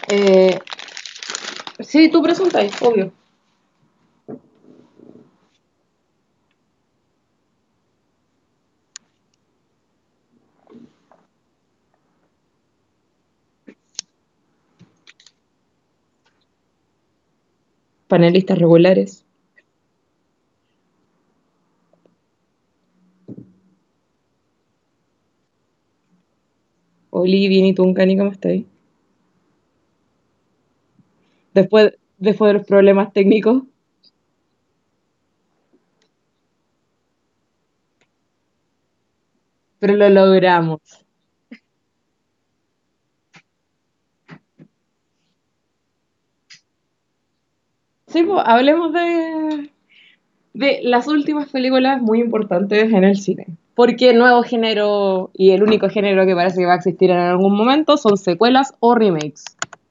Eh, sí, tú presentáis, obvio. Panelistas regulares. Oli, bien, ¿y tú, Cani, cómo estáis? Después de los problemas técnicos, pero lo logramos. Sí, pues, hablemos de las últimas películas muy importantes en el cine. Porque el nuevo género y el único género que parece que va a existir en algún momento son secuelas o remakes.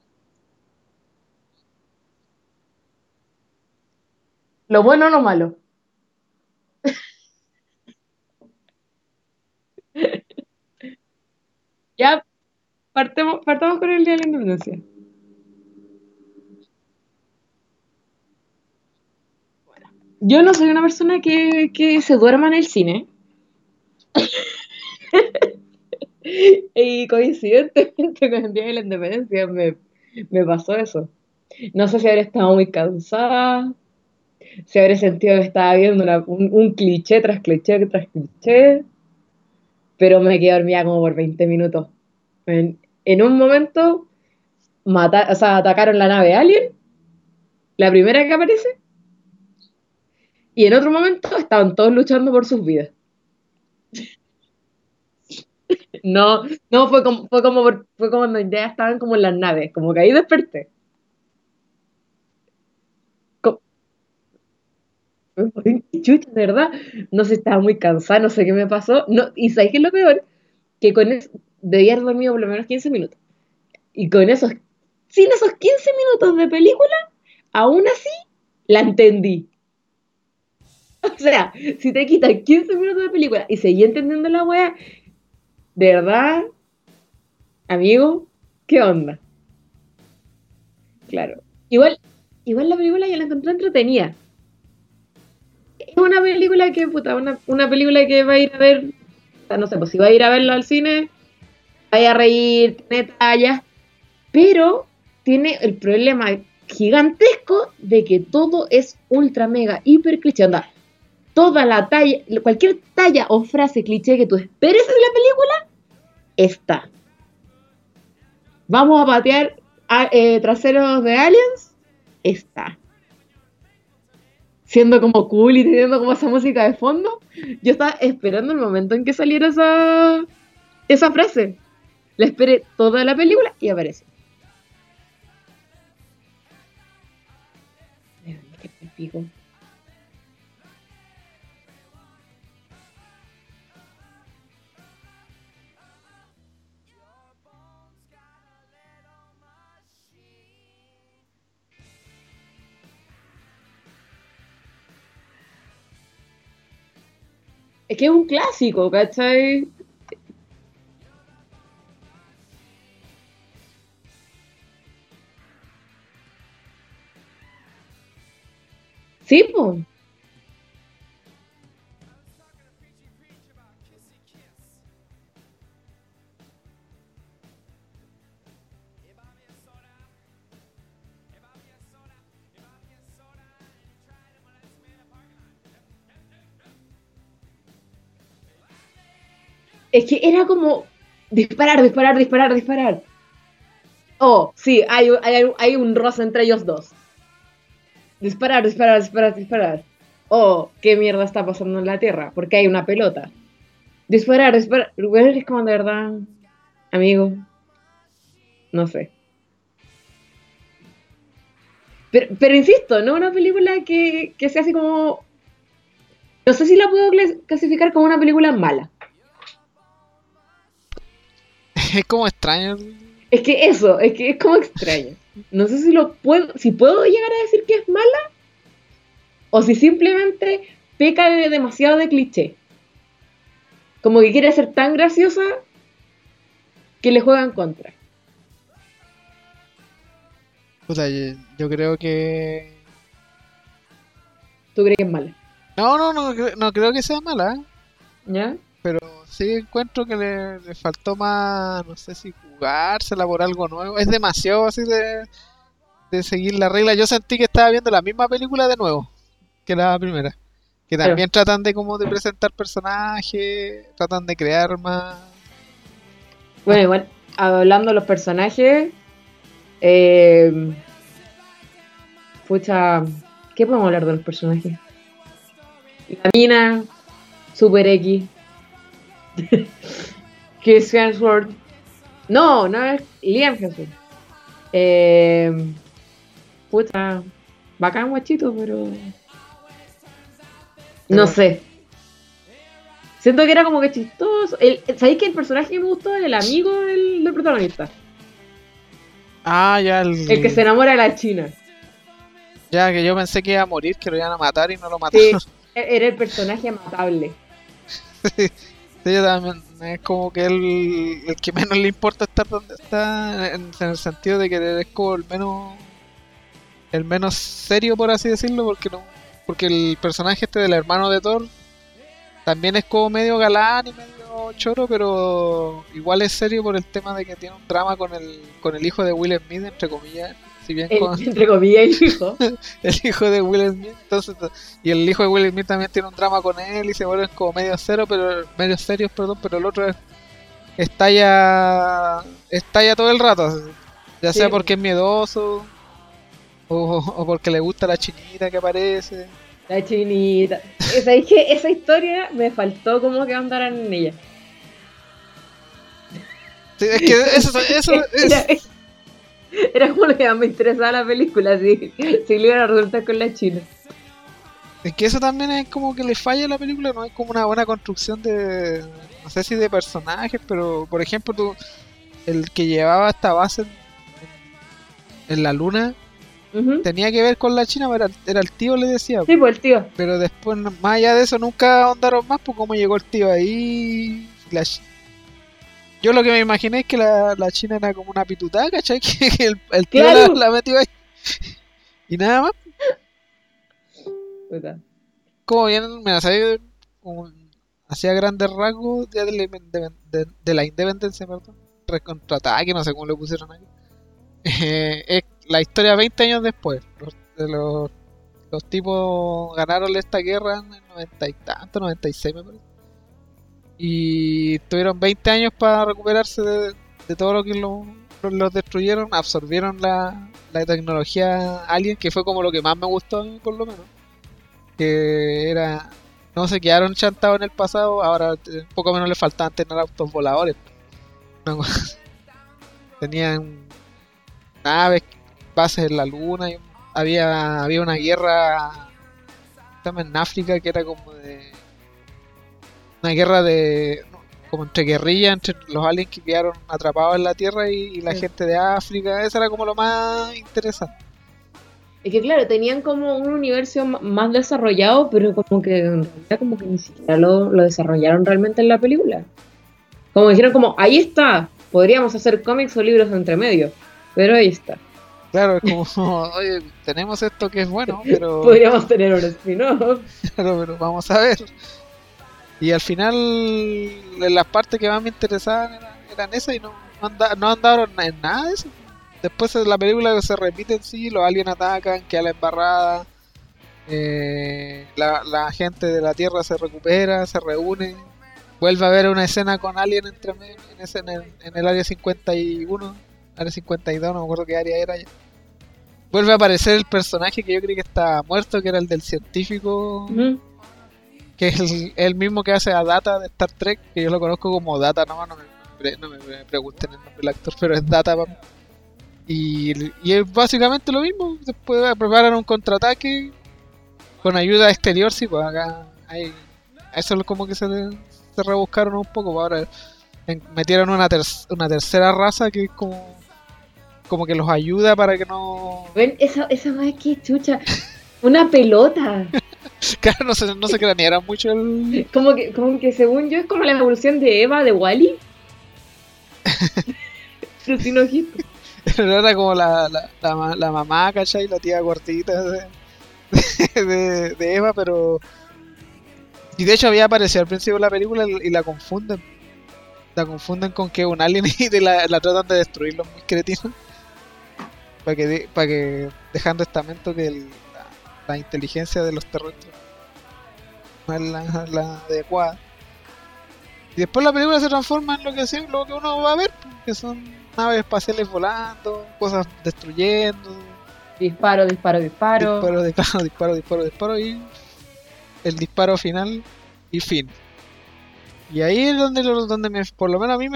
Lo bueno o lo malo. Ya partamos con el Día de la Independencia. Yo no soy una persona que se duerma en el cine. Y coincidentemente con el Día de la Independencia me pasó eso. No sé si habré estado muy cansada, si habré sentido que estaba viendo un cliché tras cliché tras cliché, pero me quedé dormida como por 20 minutos. En un momento o sea, atacaron la nave Alien, la primera que aparece, y en otro momento estaban todos luchando por sus vidas. No, no fue como cuando ya estaban como en las naves, como que ahí desperté. Co- Chucha, de verdad, no sé, estaba muy cansada, no sé qué me pasó. No, y ¿sabes qué es lo peor? Que con eso debía haber dormido por lo menos 15 minutos. Y con esos, sin esos 15 minutos de película, aún así la entendí. O sea, si te quitan 15 minutos de película y seguí entendiendo la wea, de verdad, amigo, ¿qué onda? Claro. Igual la película ya la encontré entretenida. Es una película que, puta, una película que va a ir a ver, o sea, no sé, pues si va a ir a verla al cine, vaya a reír, tiene tallas, pero tiene el problema gigantesco de que todo es ultra mega hiper cliché. Onda, toda la talla, cualquier talla o frase cliché que tú esperes en la película está. Vamos a patear traseros de aliens, está. Siendo como cool y teniendo como esa música de fondo, yo estaba esperando el momento en que saliera esa frase. La esperé toda la película y aparece. Qué pico. Es que es un clásico, ¿cachai? Sí, pues. Es que era como disparar, disparar, disparar, disparar. Oh, sí, hay un roce entre ellos dos. Disparar, disparar, disparar, disparar. Oh, ¿qué mierda está pasando en la Tierra? Porque hay una pelota. Disparar, disparar. Bueno, es como de verdad, amigo, no sé. Pero insisto, no es una película que sea así como. No sé si la puedo clasificar como una película mala. Es como extraño. Es que eso, es que es como extraño. No sé si puedo llegar a decir que es mala o si simplemente peca de demasiado de cliché. Como que quiere ser tan graciosa que le juegan contra. Puta, yo creo que... ¿Tú crees que es mala? No creo que sea mala, ¿eh? ¿Ya? Pero sí encuentro que le faltó más, no sé si jugársela por algo nuevo. Es demasiado así de seguir la regla. Yo sentí que estaba viendo la misma película de nuevo que la primera. Que Claro. también tratan de como de presentar personajes, tratan de crear más. Bueno, igual, hablando de los personajes, eh, pucha, ¿qué podemos hablar de los personajes? La mina, Super X, Chris Hemsworth. No, no es Liam Hemsworth. Eh, pucha, bacán guachito, pero no Pero, sé. Siento que era como que chistoso. ¿Sabéis que el personaje que me gustó es el amigo del protagonista? ya El que se enamora de la china. ya que yo pensé que iba a morir, que lo iban a matar y no lo Sí, mataron. era el personaje matable. Sí, yo también, es como que el que menos le importa estar donde está, en el sentido de que es como el menos serio, por así decirlo, porque el personaje este del hermano de Thor también es como medio galán y medio choro, pero igual es serio por el tema de que tiene un drama con el hijo de Will Smith, entre comillas, si bien con Entre comillas, el hijo. el hijo de Will Smith, entonces, y el hijo de Will Smith también tiene un drama con él y se vuelven como medio serios, perdón, pero el otro estalla todo el rato, ya sea Sí, porque es miedoso o porque le gusta la chinita que aparece. la chinita. ¿Sabéis que esa historia me faltó como que andaran en ella? Sí, es que eso Era, es, era como lo que más me interesaba la película, si le iban a resultar con la china. es que eso también es como que le falla a la película, no es como una buena construcción no sé si de personajes, pero por ejemplo el que llevaba esta base en la luna Ujú. tenía que ver con la China, pero era el tío, le decía. Sí, pues el tío. Pero después, más allá de eso, nunca ahondaron más, pues cómo llegó el tío ahí. Yo lo que me imaginé es que la China era como una pitutada, ¿cachai? Que el tío la, Claro. la metió ahí. Y nada más, Puta. como bien, me sabía como hacía grandes rasgos de la independencia, perdón. Recontrataque, no sé cómo le pusieron ahí. Es la historia 20 años después. Los tipos ganaron esta guerra en el 90 y tanto, 96 me parece. Y tuvieron 20 años para recuperarse de todo lo que los destruyeron. Absorbieron la tecnología Alien, que fue como lo que más me gustó a mí, por lo menos. Que era. No se quedaron chantados en el pasado, ahora poco menos les faltaban tener autos voladores. No, tenían naves, bases en la luna, y había una guerra en África que era como de una guerra como entre guerrillas, entre los aliens que quedaron atrapados en la Tierra y la Sí. gente de África. Eso era como lo más interesante. Es que claro, tenían como un universo más desarrollado, pero como que en realidad como que ni siquiera lo desarrollaron realmente en la película. Como dijeron como, ahí está, podríamos hacer cómics o libros entre medio, pero ahí está. Claro, es como, oye, tenemos esto que es bueno, pero, Podríamos tener un spin-off. pero vamos a ver. Y al final, las partes que más me interesaban eran esas y no andaron en nada de eso. Después de la película se repite en sí, los aliens atacan, queda la embarrada, la gente de la Tierra se recupera, se reúne, vuelve a haber una escena con Alien entre medio, en el área 51, área 52, no me acuerdo qué área era ya. Vuelve a aparecer el personaje que yo creí que estaba muerto, que era el del científico, Ujú. que es el mismo que hace a Data de Star Trek, que yo lo conozco como Data, no me pregunten el nombre del actor, pero es Data para mí. Y es básicamente lo mismo, después preparan un contraataque con ayuda exterior, sí, pues acá eso es como que se rebuscaron un poco, pues ahora metieron una tercera raza que es como que los ayuda para que no... Ven, esa más que chucha, una pelota. Claro, no se cranearan mucho Como que según yo es como la evolución de Eva de Wally, pero sin ojitos. Pero era como la mamá, ¿cachai? La tía gordita de Eva, pero... Y de hecho había aparecido al principio de la película y la confunden. La confunden con que es un alien y la tratan de destruir los muy cretinos. Para que dejando estamento que la inteligencia de los terrestres no es la adecuada. Y después la película se transforma en lo que uno va a ver, que son naves espaciales volando, cosas destruyendo, Disparo, disparo, disparo. disparo y el disparo final y fin. Y ahí es donde por lo menos a mí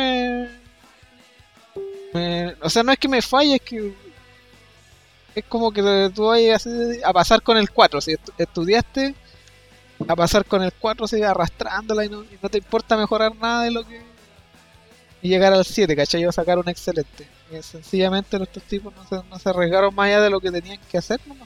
o sea, no es que me falle, es que es como que tú vayas a pasar con el 4 si estudiaste a pasar con el 4 así, arrastrándola y no te importa mejorar nada de lo que... Y llegar al 7, ¿cachai? O sacar un excelente. Y sencillamente nuestros tipos no se arriesgaron más allá de lo que tenían que hacer nomás.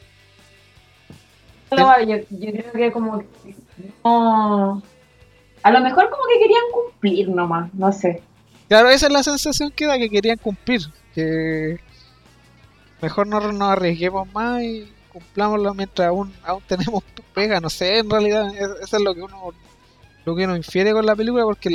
No, yo creo que como que no. A lo mejor como que querían cumplir nomás, no sé. Claro, esa es la sensación que da, que querían cumplir. Que mejor no nos arriesguemos más y cumplámoslo mientras aún tenemos pega. No sé, en realidad, eso es lo que uno infiere con la película, porque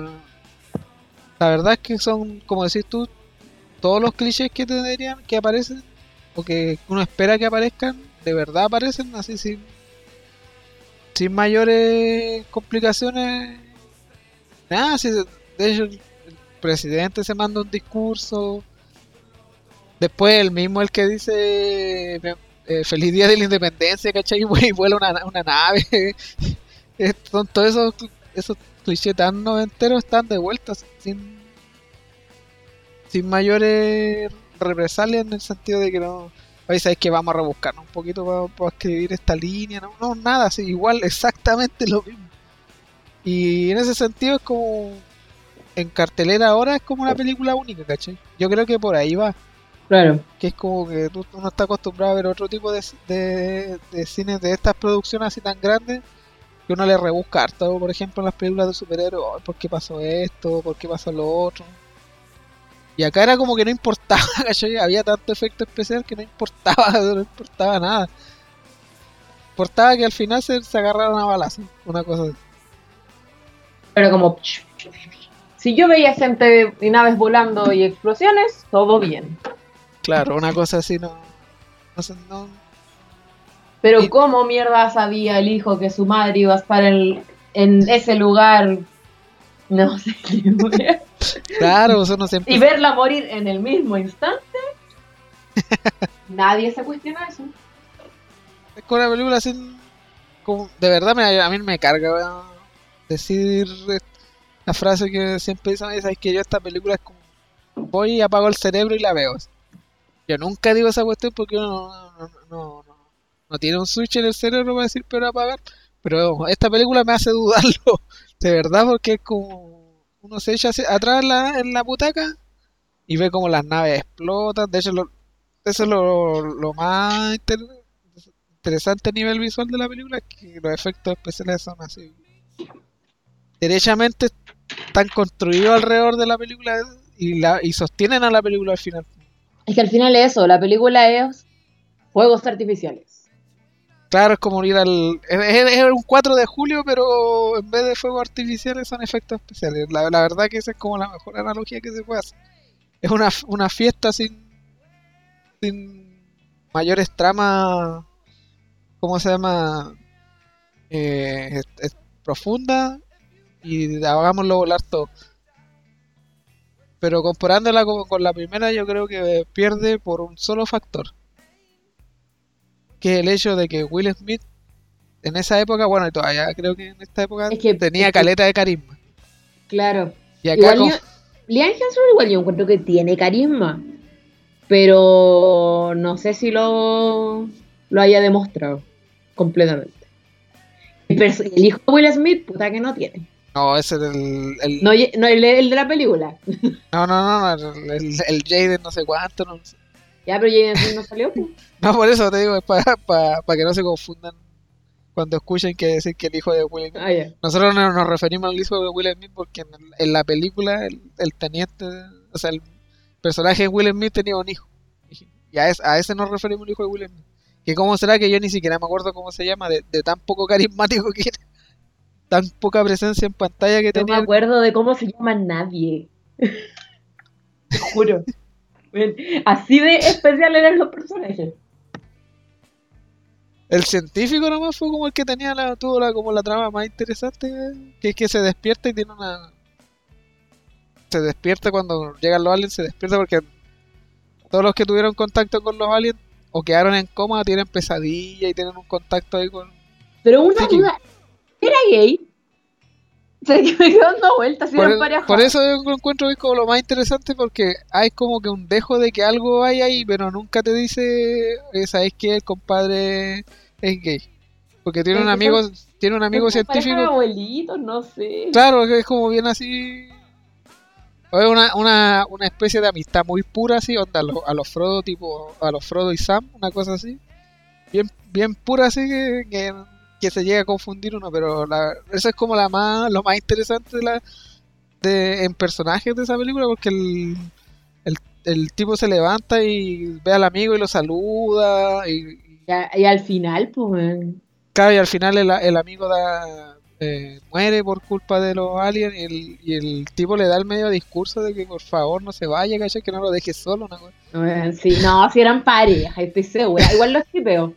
la verdad es que son, como decís tú, todos los clichés que tendrían, que aparecen, o que uno espera que aparezcan, de verdad aparecen así sin mayores complicaciones. Nada, si de hecho el presidente se manda un discurso, después el mismo el que dice feliz día de la independencia, ¿cachai? Y vuela una nave. Son todos esos clichés tan noventeros están de vuelta sin mayores represalias, en el sentido de que no, oye, sabes que vamos a rebuscarnos un poquito para escribir esta línea, no, nada, así, igual exactamente lo mismo. Y en ese sentido es como, en cartelera ahora es como una película única, ¿cachai? Yo creo que por ahí va, Claro. que es como que uno está acostumbrado a ver otro tipo de cines de estas producciones así tan grandes, que uno le rebusca harto, por ejemplo en las películas de superhéroes, oh, ¿por qué pasó esto? ¿Por qué pasó lo otro? Y acá era como que no importaba, ¿cachai? Había tanto efecto especial que no importaba, no importaba nada. Importaba que al final se agarraran a balazos, una cosa así. Pero como si yo veía gente y naves volando y explosiones, todo bien. Claro, una cosa así no sé, no. Pero Y, ¿cómo mierda sabía el hijo que su madre iba a estar en ese lugar? No sé qué. claro, eso no siempre. Y verla morir en el mismo instante. Nadie se cuestiona eso. Es con una película así, como, de verdad a mí me carga, weón, decir la frase que siempre dicen, es que yo esta película es como, voy y apago el cerebro y la veo. Yo nunca digo esa cuestión porque uno no tiene un switch en el cerebro para decir pero apagar. Pero esta película me hace dudarlo, de verdad, porque es como uno se echa atrás en la butaca y ve como las naves explotan. De hecho, eso es lo más interesante a nivel visual de la película, es que los efectos especiales son así. Derechamente están construidos alrededor de la película y sostienen a la película al final. Es que al final es eso, la película es fuegos artificiales. Claro, es como ir es un 4 de julio, pero en vez de fuegos artificiales son efectos especiales. La verdad que esa es como la mejor analogía que se puede hacer. Es una fiesta sin mayores tramas, ¿cómo se llama? Es profunda y hagámoslo volar todo. Pero comparándola con la primera, yo creo que pierde por un solo factor, que es el hecho de que Will Smith en esa época, bueno, y todavía creo que en esta época tenía caleta de carisma. Claro. Y acá Liam Hemsworth igual yo encuentro que tiene carisma, pero no sé si lo haya demostrado completamente. El hijo de Will Smith, puta que no tiene. no, ese es No, el de la película. no, el Jaden no sé cuánto, no sé. Ya, pero Jaden Smith no salió. No, por eso te digo, es para que no se confundan cuando escuchen que decir que el hijo de Will Smith. Ah, ya. Nosotros nos referimos al hijo de Will Smith porque en la película el teniente, o sea, personaje de Will Smith tenía un hijo. Y a ese nos referimos el hijo de Will Smith. Que cómo será que yo ni siquiera me acuerdo cómo se llama, de tan poco carismático que era, tan poca presencia en pantalla que No me tenía. acuerdo de cómo se llama nadie, te juro. Así de especial eran los personajes. El científico nomás fue como el que tenía como la trama más interesante, que es que se despierta y tiene una... Se despierta cuando llegan los aliens, se despierta porque todos los que tuvieron contacto con los aliens o quedaron en coma tienen pesadilla y tienen un contacto ahí con... Pero una psíquico. duda, ¿era gay? O sea, que me quedo dando vueltas, eran parejas. Por eso yo lo encuentro que es como lo más interesante porque hay como que un dejo de que algo hay ahí, pero nunca te dice, ¿sabes qué? El compadre es gay. Porque tiene un amigo, Son parejas de científico. abuelitos, no sé. Claro, que es como bien así. O es una especie de amistad muy pura así, onda a los Frodo tipo, a los Frodo y Sam, una cosa así. Bien pura así que se llega a confundir uno, pero eso es como lo más interesante en personajes de esa película, porque el tipo se levanta y ve al amigo y lo saluda Y al final, pues, claro, y al final el amigo muere por culpa de los aliens y el tipo le da el medio discurso de que por favor no se vaya, ¿cachai? Que no lo deje solo, una cosa. sí, no, si eran parejas, estoy segura. Igual los chipeo.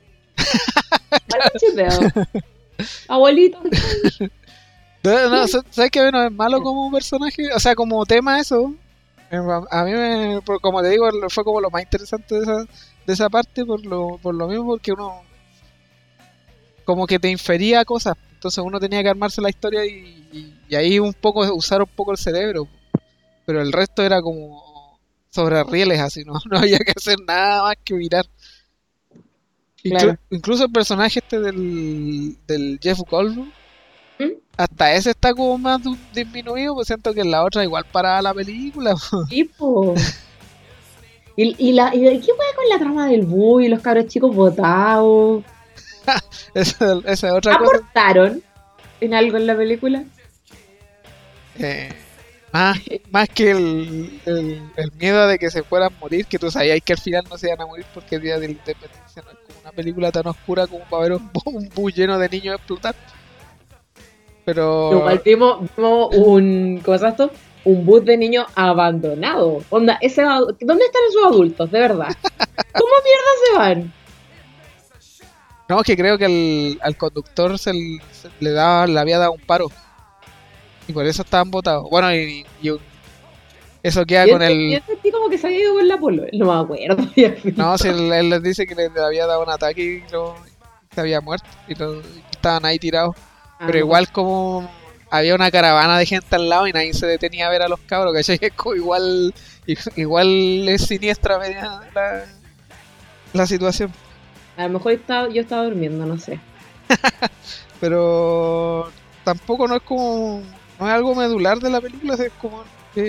Abuelito. No, ¿sabes qué? Bueno, es malo como personaje, o sea, como tema eso. A mí, como te digo, fue como lo más interesante de esa parte por lo mismo, porque uno como que te infería cosas. Entonces uno tenía que armarse la historia y ahí usar un poco el cerebro. Pero el resto era como sobre rieles así, ¿no? No había que hacer nada más que mirar. Claro. Incluso el personaje del Jeff Goldblum, ¿Mm? hasta ese está como más disminuido, pues siento que en la otra igual para la película. Tipo. ¿Y qué fue con la trama del bus y los cabros chicos botados? Esa es otra cosa. ¿Aportaron en algo en la película? Más que el miedo de que se fueran a morir, que tú sabías que al final no se iban a morir porque el día de la independencia no es como una película tan oscura como para ver un bus lleno de niños explotar. Pero Igual vimos ¿cómo se llama esto? Un bus de niños abandonado. Onda, ¿dónde están esos adultos, de verdad? ¿Cómo mierda se van? no, es que creo que al conductor le había dado un paro y por eso estaban botados. Bueno, eso queda con Y este tipo como que se había ido con la polo. No me acuerdo. No, si él les dice que le había dado un ataque y se había muerto y estaban ahí tirados. Pero igual como había una caravana de gente al lado y nadie se detenía a ver a los cabros, ¿cachai? Es como igual es siniestra media la situación. A lo mejor yo estaba durmiendo, no sé. Pero tampoco no es algo medular de la película, es como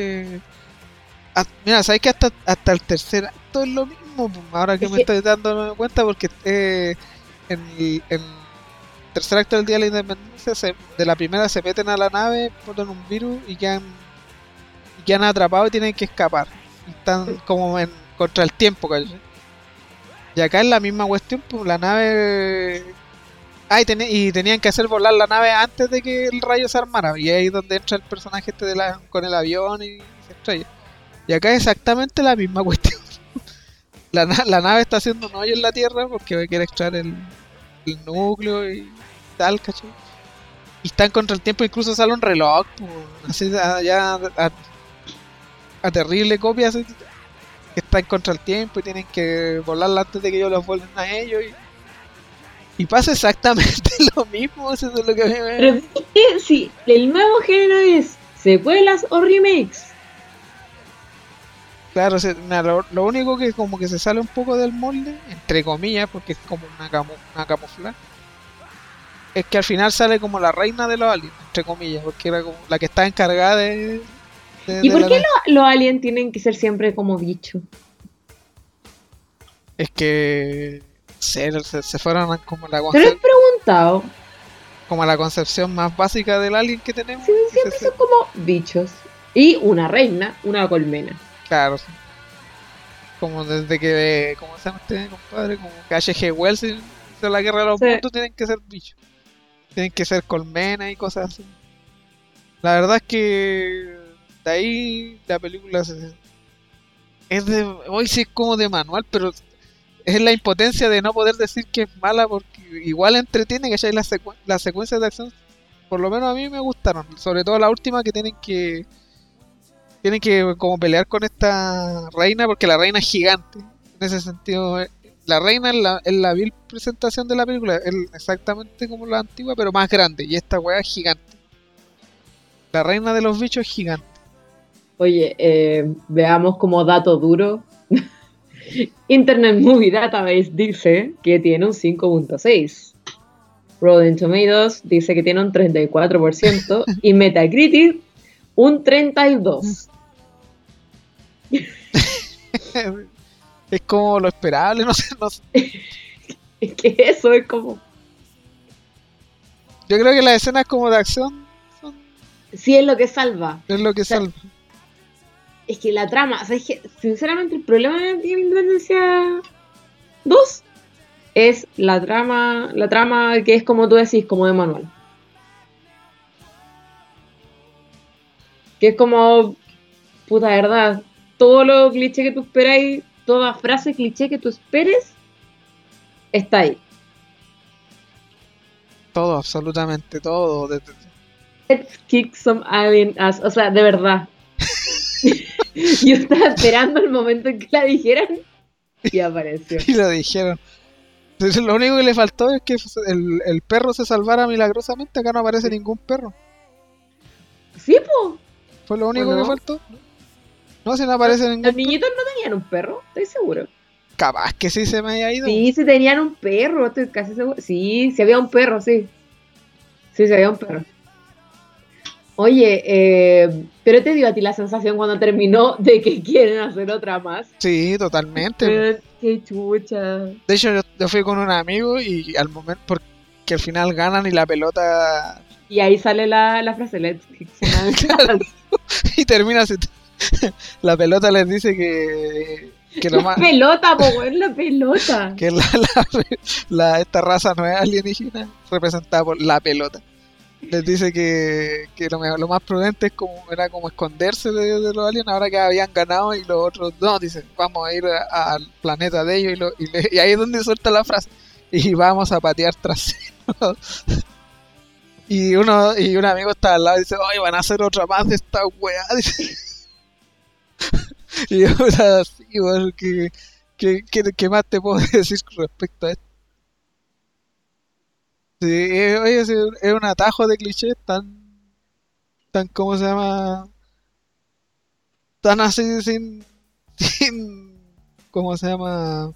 mira, sabes que hasta el tercer acto es lo mismo, ahora que me estoy dando cuenta, porque en el tercer acto del Día de la Independencia de la primera se meten a la nave, ponen un virus y quedan atrapados y tienen que escapar. Están como contra el tiempo, ¿cachai? Y acá es la misma cuestión, pues la nave... y tenían que hacer volar la nave antes de que el rayo se armara. Y ahí es donde entra el personaje con el avión y se estrella. Y acá es exactamente la misma cuestión. La nave está haciendo un hoyo en la Tierra porque quiere extraer el núcleo y tal, ¿cachai? Y están contra el tiempo, incluso sale un reloj, pues, así ya a terrible copia, así, que están contra el tiempo y tienen que volarla antes de que ellos los vuelvan a ellos. Y pasa exactamente lo mismo, eso es lo que a mí me... Pero sí, el nuevo género es secuelas o remakes. Claro, lo único que como que se sale un poco del molde, entre comillas, porque es como una camuflaje, es que al final sale como la reina de los aliens, entre comillas, porque era como la que está encargada de ¿Y por qué los aliens tienen que ser siempre como bichos? Es que se fueron como ¿Te lo he preguntado? Como la concepción más básica del alien que tenemos. Sí, siempre son como bichos. Y una reina, una colmena. Claro. como desde que, ¿cómo se llama este compadre? Como que H.G. Wells hizo la guerra de los Sí. mundos, tienen que ser bichos. Tienen que ser colmenas y cosas así. La verdad es que de ahí la película es de, hoy sí es como de manual, pero es la impotencia de no poder decir que es mala porque igual entretiene, ¿cachai? Las secuencias de acción, por lo menos a mí me gustaron, sobre todo la última que tienen que como pelear con esta reina porque la reina es gigante. En ese sentido, la reina en la vil presentación de la película es exactamente como la antigua, pero más grande, y esta weá es gigante. La reina de los bichos es gigante. Oye, veamos como dato duro. Internet Movie Database dice que tiene un 5.6. Rotten Tomatoes dice que tiene un 34% y Metacritic un 32%. Es como lo esperable, no sé, no sé. Es que eso es como... Yo creo que las escenas como de acción son, Sí, es lo que salva. es lo que O sea, salva. es que la trama... O sea, es que, sinceramente, el problema de Independencia 2 es la trama que es como tú decís, como de manual. Que es como, puta verdad, todo lo cliché que tú esperáis, toda frase cliché que tú esperes, está ahí. Todo, absolutamente todo. Let's kick some alien ass. O sea, de verdad. Yo estaba esperando el momento en que la dijeran y apareció. Y lo dijeron. Entonces, lo único que le faltó es que el perro se salvara milagrosamente. Acá no aparece ningún perro. Sí, po. Fue lo ¿O único que no? faltó. No, si no aparece ningún Los perro. niñitos no tenían un perro, estoy seguro. Capaz que sí se me haya ido. Sí, sí tenían un perro, estoy casi seguro. Sí, sí había un perro, sí. Sí, sí había un perro. Oye, pero te dio a ti la sensación cuando terminó de que quieren hacer otra más. Sí, totalmente. Qué chucha. De hecho, yo fui con un amigo y al momento, porque al final ganan y la pelota Y ahí sale la frase, let's kick some alien ass. y termina así. La pelota les dice que lo La más pelota, po, weón, la pelota. que esta raza no es alienígena representada por la pelota. Les dice que lo más prudente era como esconderse de los aliens ahora que habían ganado y los otros no, dicen vamos a ir al planeta de ellos y ahí es donde suelta la frase y vamos a patear traseros. Y un amigo está al lado y dice, oye, van a hacer otra más de esta weá. Dice. Y yo, así, weón, ¿qué más te puedo decir con respecto a esto? Sí, oye, sí, es un atajo de clichés tan, ¿cómo se llama? Tan así, sin, ¿cómo se llama?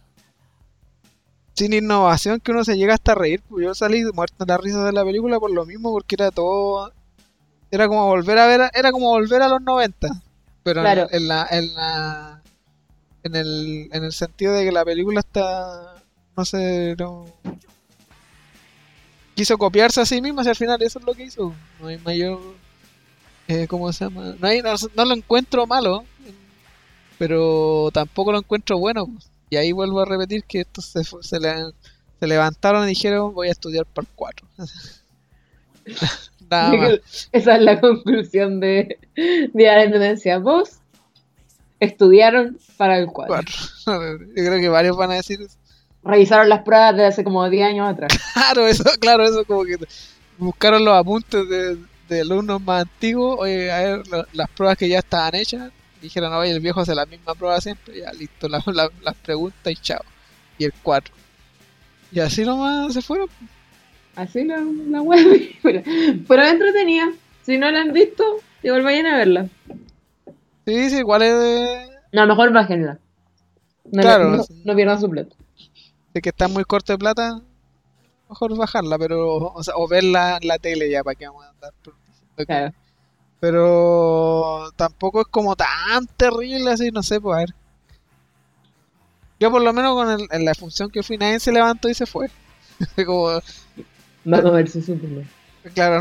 Sin innovación que uno se llega hasta a reír. Pues yo salí muerto de la risa de la película por lo mismo, porque era como volver a ver, era como volver a los 90. Pero Claro. en el sentido de que la película no sé, no quiso copiarse a sí misma, y al final eso es lo que hizo. No hay mayor, ¿cómo se llama? No lo encuentro malo, pero tampoco lo encuentro bueno, pues. Y ahí vuelvo a repetir que estos se levantaron y dijeron voy a estudiar para el 4. Nada más. Esa es la conclusión de la Independencia. Vos estudiaron para el 4. 4. Yo creo que varios van a decir eso. Revisaron las pruebas de hace como 10 años atrás. Claro, eso como que buscaron los apuntes de alumnos más antiguos, oye, a ver las pruebas que ya estaban hechas, dijeron, oye, el viejo hace la misma prueba siempre, ya listo, las preguntas y chao. Y el 4. Y así nomás se fueron. Así la web. Pero entretenida. Si no la han visto, igual vayan a verla. Sí, sí, igual es No, mejor bájenla. No, claro, no pierdan su plata. de que está muy corto de plata, mejor bajarla, pero o verla en la tele ya, para que vamos a andar diciendo que... Claro. Pero tampoco es como tan terrible así, no sé, pues a ver. Yo por lo menos en la función que fui, nadie se levantó y se fue. Como, Batman vs Superman. claro,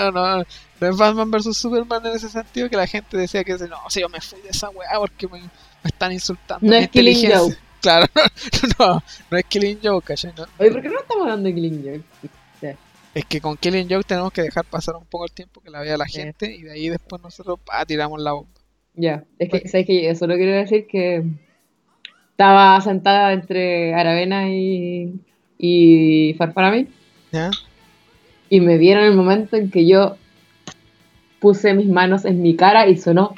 no es Batman vs Superman en ese sentido, que la gente decía que no, si yo me fui de esa weá porque Me están insultando No mi es Killing inteligencia. Joke. Claro, no es Killing Joke, ¿cachai? No. Oye, ¿por qué no estamos hablando de Killing Joke? Sí, Es que con Killing Joke tenemos que dejar pasar un poco el tiempo que la vea la sí. gente y de ahí después nosotros tiramos la bomba. Ya, es Pues, que, ¿sabes qué? Yo solo quiero decir que estaba sentada entre Aravena y Farfarami ¿ya? y me vieron el momento en que yo puse mis manos en mi cara y sonó.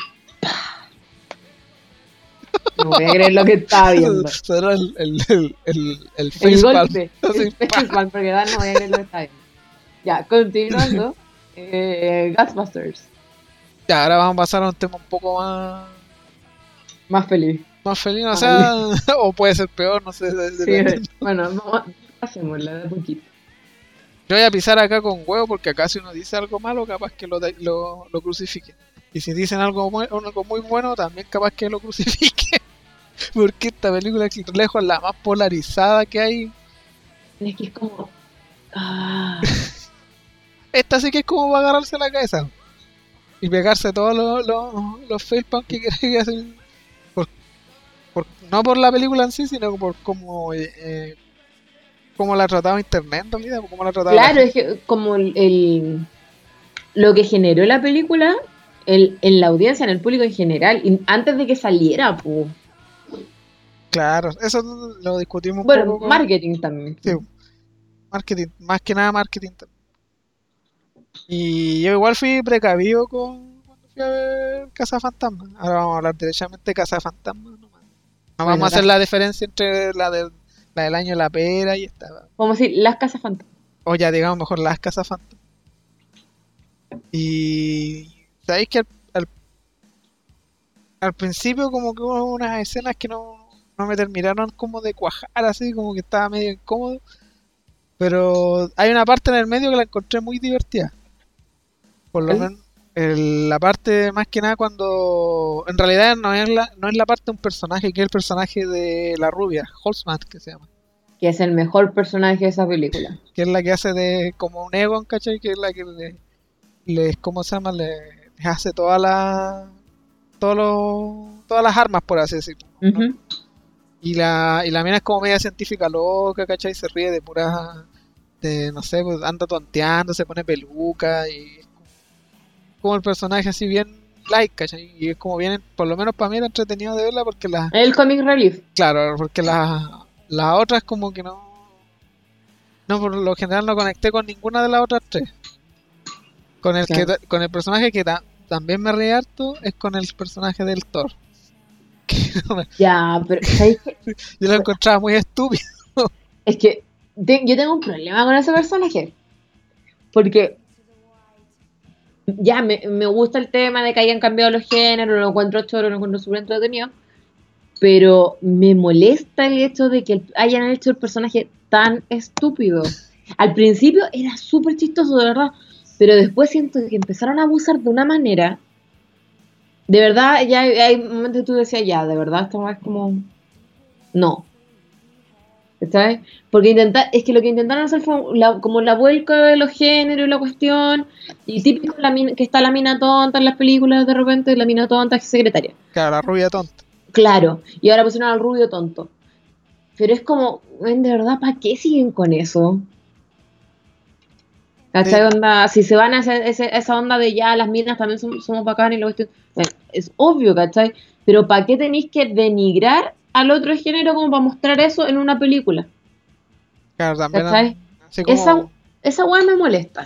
No voy a creer lo que estaba viendo. Solo el El facepalm. golpe, Así, el facepalm, porque Dan no voy a creer lo que estaba viendo. Ya, continuando. Ghostbusters, Ya, ahora vamos a pasar a un tema un poco más feliz. más feliz, o Más sea, alegre. o puede ser peor, no sé, Sí, depende. bueno, pasémosla de a poquito. Yo voy a pisar acá con huevo porque acá si uno dice algo malo, capaz que lo crucifique. Y si dicen algo muy bueno, también capaz que lo crucifique. Porque esta película es lejos la más polarizada que hay. Es que es como. Ah, Esta sí que es como para agarrarse la cabeza y pegarse todos los facepalm que quiere hacer. Por, no por la película en sí, sino por cómo la trataba internet en realidad, por cómo la trataba la claro, gente. es que como lo que generó la película en la audiencia, en el público en general, y antes de que saliera, pues. Claro, eso lo discutimos un Bueno, poco con marketing también. sí, marketing, más que nada marketing. Y yo igual fui precavido cuando fui a ver Casa Fantasma. Ahora vamos a hablar derechamente de Casa Fantasma. No vamos a Bueno, hacer la diferencia entre la del año de la pera y esta. vamos a decir, las casas fantasmas. O ya digamos mejor las Casas Fantasma. Y sabéis que al principio como que hubo unas escenas que no me terminaron como de cuajar, así como que estaba medio incómodo. Pero hay una parte en el medio que la encontré muy divertida. Por lo ¿Cuál? menos la parte más que nada cuando en realidad no es la parte de un personaje, que es el personaje de la rubia, Holtzman que se llama, Que es el mejor personaje de esa película. que es la que hace de como un Egon, ¿cachai? Que es la que ¿cómo se llama? Les hace todas las armas, por así decirlo, ¿no? Ujú. Y la mina es como media científica loca, ¿cachai? Se ríe de puras, no sé, pues anda tonteando, se pone peluca y es como el personaje así bien light, ¿cachai? Y es como bien, por lo menos para mí era entretenido de verla porque El comic relief. claro, porque las otras como que no, por lo general no conecté con ninguna de las otras tres. Claro. Con el personaje que también me reí harto es con el personaje del Thor. Ya, pero ¿sabéis qué? Yo lo encontraba muy estúpido. Es que yo tengo un problema con ese personaje. Porque ya me gusta el tema de que hayan cambiado los géneros, lo encuentro choro, lo encuentro súper entretenido. Pero me molesta el hecho de que hayan hecho el personaje tan estúpido. Al principio era súper chistoso, de verdad. Pero después siento que empezaron a abusar de una manera. De verdad, ya hay momentos que tú decías, ya, de verdad, esto es como. No. ¿Sabes? Porque es que lo que intentaron hacer fue como la vuelca de los géneros y la cuestión. Y típico que está la mina tonta en las películas, de repente, la mina tonta es secretaria. Claro, la rubia tonta. Claro, y ahora pusieron al rubio tonto. Pero es como, de verdad, ¿para qué siguen con eso? Sí, ¿Cachai? Onda, si se van a esa onda de ya, las minas también somos bacanas y la cuestión. Bueno, es obvio, ¿cachai? Pero ¿para qué tenéis que denigrar al otro género como para mostrar eso en una película? claro, también ¿Cachai? así Esa, como esa weá me molesta.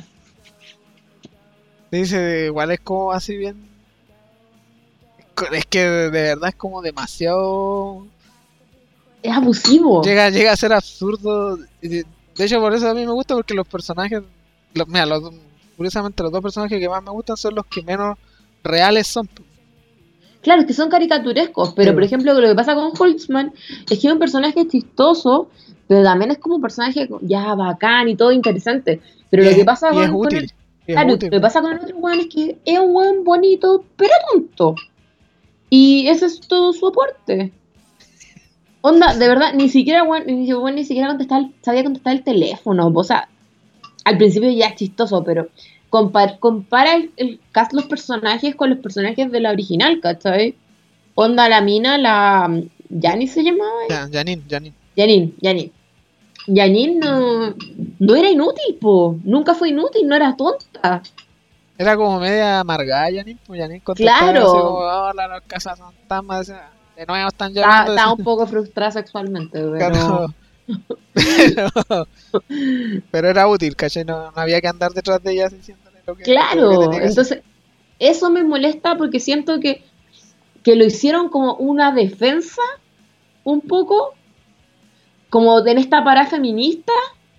dice, igual es como así bien. Es que de verdad es como demasiado. Es abusivo. Llega a ser absurdo. De hecho, por eso a mí me gusta porque los personajes. Mira, curiosamente, los dos personajes que más me gustan son los que menos reales son. Claro, es que son caricaturescos, Sí, pero por ejemplo, lo que pasa con Holtzman es que es un personaje chistoso, pero también es como un personaje ya bacán y todo interesante. Pero lo que pasa y es con el. útil. Y es Claro, lo útil. que pasa con el otro weón es que es un weón bonito, pero tonto. Y ese es todo su aporte. Onda, de verdad, ni siquiera ni siquiera sabía contestar el teléfono. O sea, al principio ya es chistoso, pero compara el cast los personajes con los personajes de la original, ¿cachai? Onda la mina, la Yani se llamaba. Janine. Janine. Janine no era inútil, po. Nunca fue inútil, no era tonta. Era como media amargada Janine, pues Janine contestaba así como, Claro. hola, los cazafantasmas, decía, de nuevo están llamando, Estaba decía, un poco frustrada sexualmente, pero claro, pero, pero era útil, ¿cachai? No había que andar detrás de ella diciéndole lo que tenía claro. que hacer. Entonces, eso me molesta porque siento que lo hicieron como una defensa, un poco, como en esta parada feminista,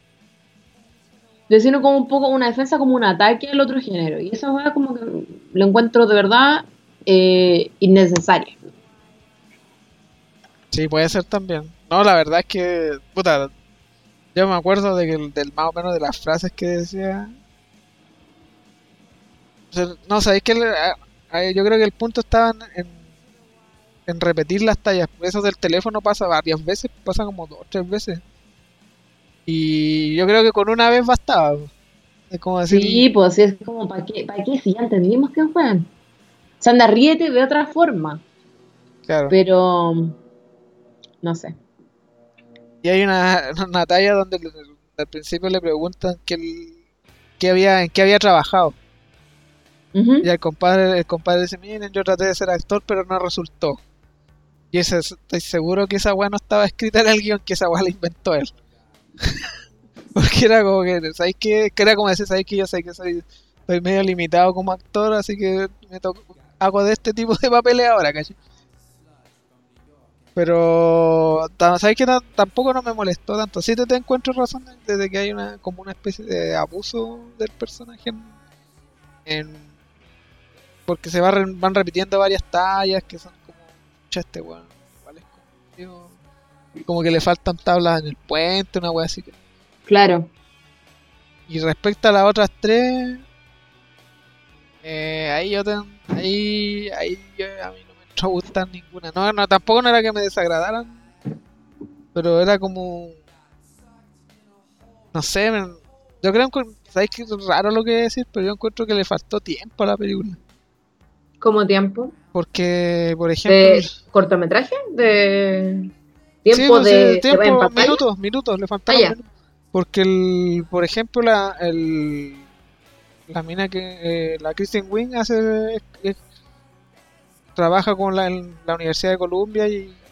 lo hicieron como un poco una defensa, como un ataque al otro género. Y eso es como que lo encuentro de verdad innecesario. Sí, puede ser también. No, la verdad es que, puta, yo me acuerdo del más o menos de las frases que decía. O sea, no, sabéis que yo creo que el punto estaba en repetir las tallas. Eso del teléfono pasa varias veces, pasa como 2 o 3 veces. Y yo creo que con una vez bastaba, po. Es como decir, Sí, pues sí, es como, ¿para qué? Si ya entendimos que juegan. O sea, anda, ríete de otra forma. claro. Pero, no sé. Y hay una talla donde al principio le preguntan en qué había trabajado. Y Ujú. el compadre dice, miren, yo traté de ser actor, pero no resultó. Y estoy seguro que esa weá no estaba escrita en el guión, que esa weá la inventó él. Porque era como que, ¿sabes qué? Que era como decir, ¿sabes qué? Yo sé que soy medio limitado como actor, así que hago de este tipo de papeles ahora, ¿cachai? Pero, ¿sabes qué? Tampoco no me molestó tanto. Sí te encuentro razón desde que hay como una especie de abuso del personaje en- porque van repitiendo varias tallas que son como, "Pucha, este weón, igual es como que le faltan tablas en el puente, una wea así. Claro. Y respecto a las otras tres, a mí no me entró a gustar ninguna. No, tampoco no era que me desagradaran, pero era como, no sé, yo creo que, sabéis que es raro lo que voy a decir, pero yo encuentro que le faltó tiempo a la película. ¿Como tiempo? Porque, por ejemplo, ¿De cortometraje? ¿De sí, tiempo pues en tiempo, pantalla? minutos, le Ah, faltaron ya. minutos. Porque, por ejemplo, la mina la Kristen Wiig trabaja en la Universidad de Columbia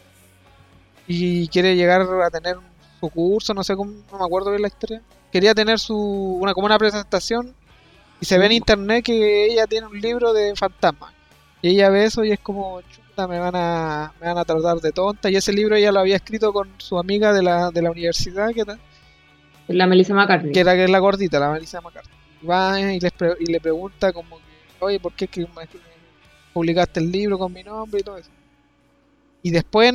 y quiere llegar a tener su curso, no sé cómo, no me acuerdo bien la historia. Quería tener como una presentación y se ve en ¿Mm? internet que ella tiene un libro de fantasmas. Y ella ve eso y es como, chuta, me van a tratar de tonta. Y ese libro ella lo había escrito con su amiga de la universidad, La Melissa McCarthy. que es la gordita, la Melissa McCarthy. Y va y le pregunta como que, oye, ¿por qué publicaste el libro con mi nombre y todo eso? Y después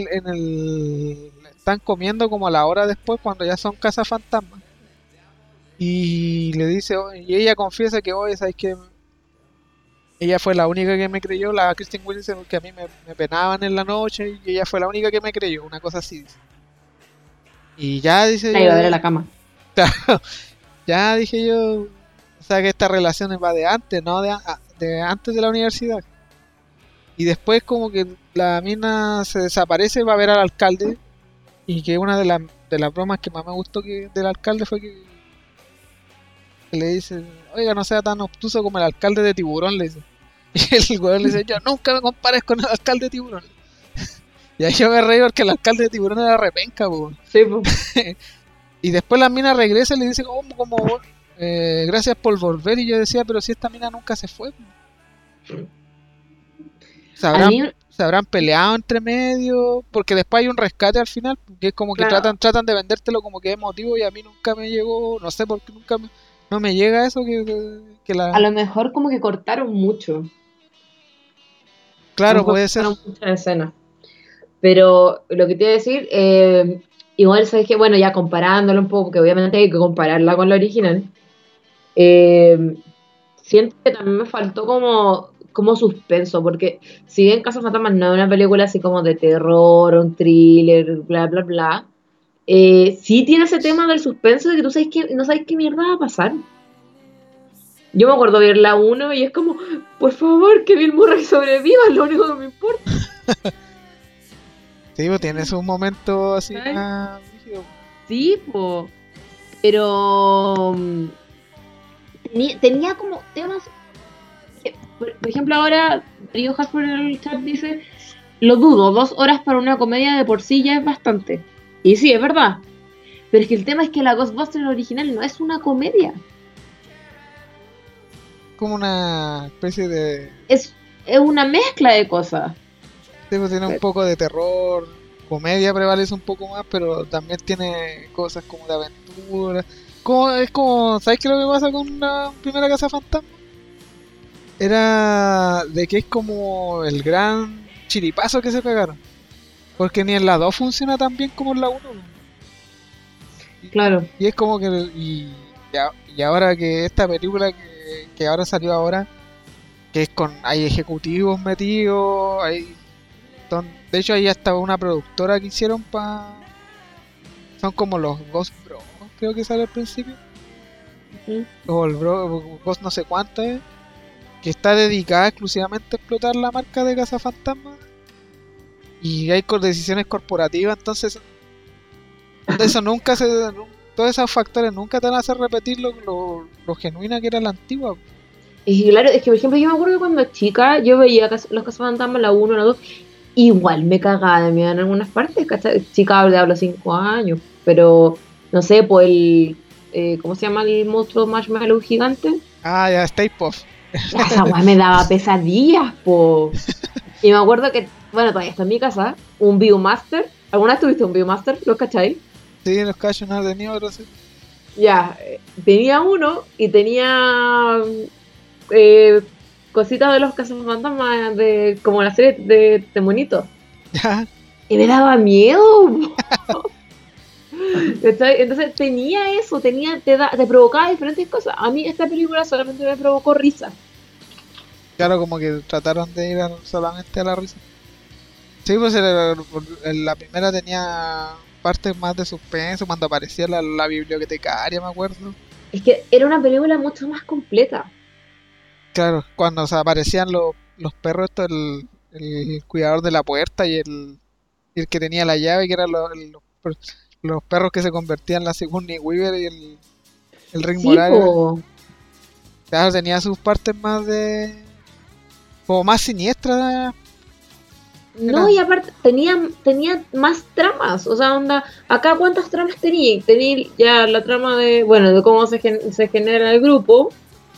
están comiendo como a la hora después cuando ya son cazafantasmas. Y le dice, y ella confiesa que, oye, ¿sabes qué? Ella fue la única que me creyó, la Kristen Wilson, porque a mí me penaban en la noche y ella fue la única que me creyó, una cosa así, dice. Y ya, dice La iba a ver a yo, la cama. ya dije yo, o sea que esta relación va de antes, ¿no? De antes de la universidad. Y después como que la mina se desaparece, va a ver al alcalde. Y que una de las bromas que más me gustó del alcalde fue que le dice, oiga, no sea tan obtuso como el alcalde de Tiburón, le dice. Y el weón le dice, yo nunca me compares con el alcalde de Tiburón. Y ahí yo me reí porque el alcalde de Tiburón era repenca, po. Sí, pues. Y después la mina regresa y le dice, gracias por volver. Y yo decía, pero si esta mina nunca se fue, po. Se A habrán, mí, se habrán peleado entre medio, porque después hay un rescate al final, que es como que claro, tratan de vendértelo como que es emotivo y a mí nunca me llegó, no sé por qué no me llega eso que a la... lo mejor como que cortaron mucho. A lo Claro, mejor puede ser. cortaron muchas escenas. Pero lo que te iba a decir, igual sabes que, bueno, ya comparándolo un poco, que obviamente hay que compararla con la original, eh, siento que también me faltó como suspenso, porque si bien Casa Fantasmas no es una película así como de terror, un thriller, bla, bla, bla, sí tiene ese tema del suspenso de que tú sabes que no sabes qué mierda va a pasar. Yo me acuerdo ver la uno y es como, por favor, que Bill Murray sobreviva, es lo único que me importa. Sí, pues tiene sus momentos así ¿Cachai? más rígidos. Sí, po. Pero tenía como temas. Por ejemplo, ahora Río Hasford en el chat dice: Lo dudo, 2 horas para una comedia de por sí ya es bastante. Y sí, es verdad. Pero es que el tema es que la Ghostbusters original no es una comedia. Como una especie de... Es, es una mezcla de cosas. Sí, pues tiene un poco de terror, comedia prevalece un poco más, pero también tiene cosas como de aventura. Es como, ¿sabes qué es lo que pasa con la primera Casa Fantasma? Era de que es como el gran chiripazo que se pegaron. Porque ni en la 2 funciona tan bien como en la uno. Y, Claro. y es como que... Y ahora que esta película que ahora salió ahora, que es con... Hay ejecutivos metidos, de hecho hay hasta una productora que hicieron para... Son como los Ghost Bros, creo que sale al principio. Ujú. O el Ghost no sé cuánto es. Que está dedicada exclusivamente a explotar la marca de Cazafantasmas. Y hay decisiones corporativas, entonces eso nunca se... Todos esos factores nunca te van a hacer repetir lo genuina que era la antigua. Y claro, es que por ejemplo yo me acuerdo que cuando chica yo veía los Cazafantasmas, la uno, la 2, igual me cagaba de miedo en algunas partes, ¿cachai? Chica hablo 5 años, pero no sé, pues ¿cómo se llama el monstruo marshmallow gigante? Ah, ya, Stay Puft. Ya, esa weá me daba pesadillas, po. Y me acuerdo que, bueno, todavía está en mi casa, un Viewmaster. ¿Alguna vez tuviste un Viewmaster? ¿Los cachai? Sí, los Cachos no de nieve, pero sí. Ya, tenía uno y tenía eh, cositas de los cazafantasmas de como la serie de monitos. Ya, Y me daba miedo. ¿Cachai? Entonces tenía eso, te provocaba diferentes cosas. A mí esta película solamente me provocó risa. claro, como que trataron de ir solamente a la risa. Sí, pues la primera tenía partes más de suspenso, cuando aparecía la bibliotecaria, me acuerdo. Es que era una película mucho más completa. Claro, cuando o sea, aparecían los perros, el cuidador de la puerta y el que tenía la llave, que eran los perros que se convertían en la Sigourney Weaver y el Rick Sí, Morales. po. Claro, tenía sus partes más como más siniestras. No, y Eran, aparte tenía más tramas. O sea, onda, acá cuántas tramas tenía. Tenía ya la trama de cómo se genera el grupo.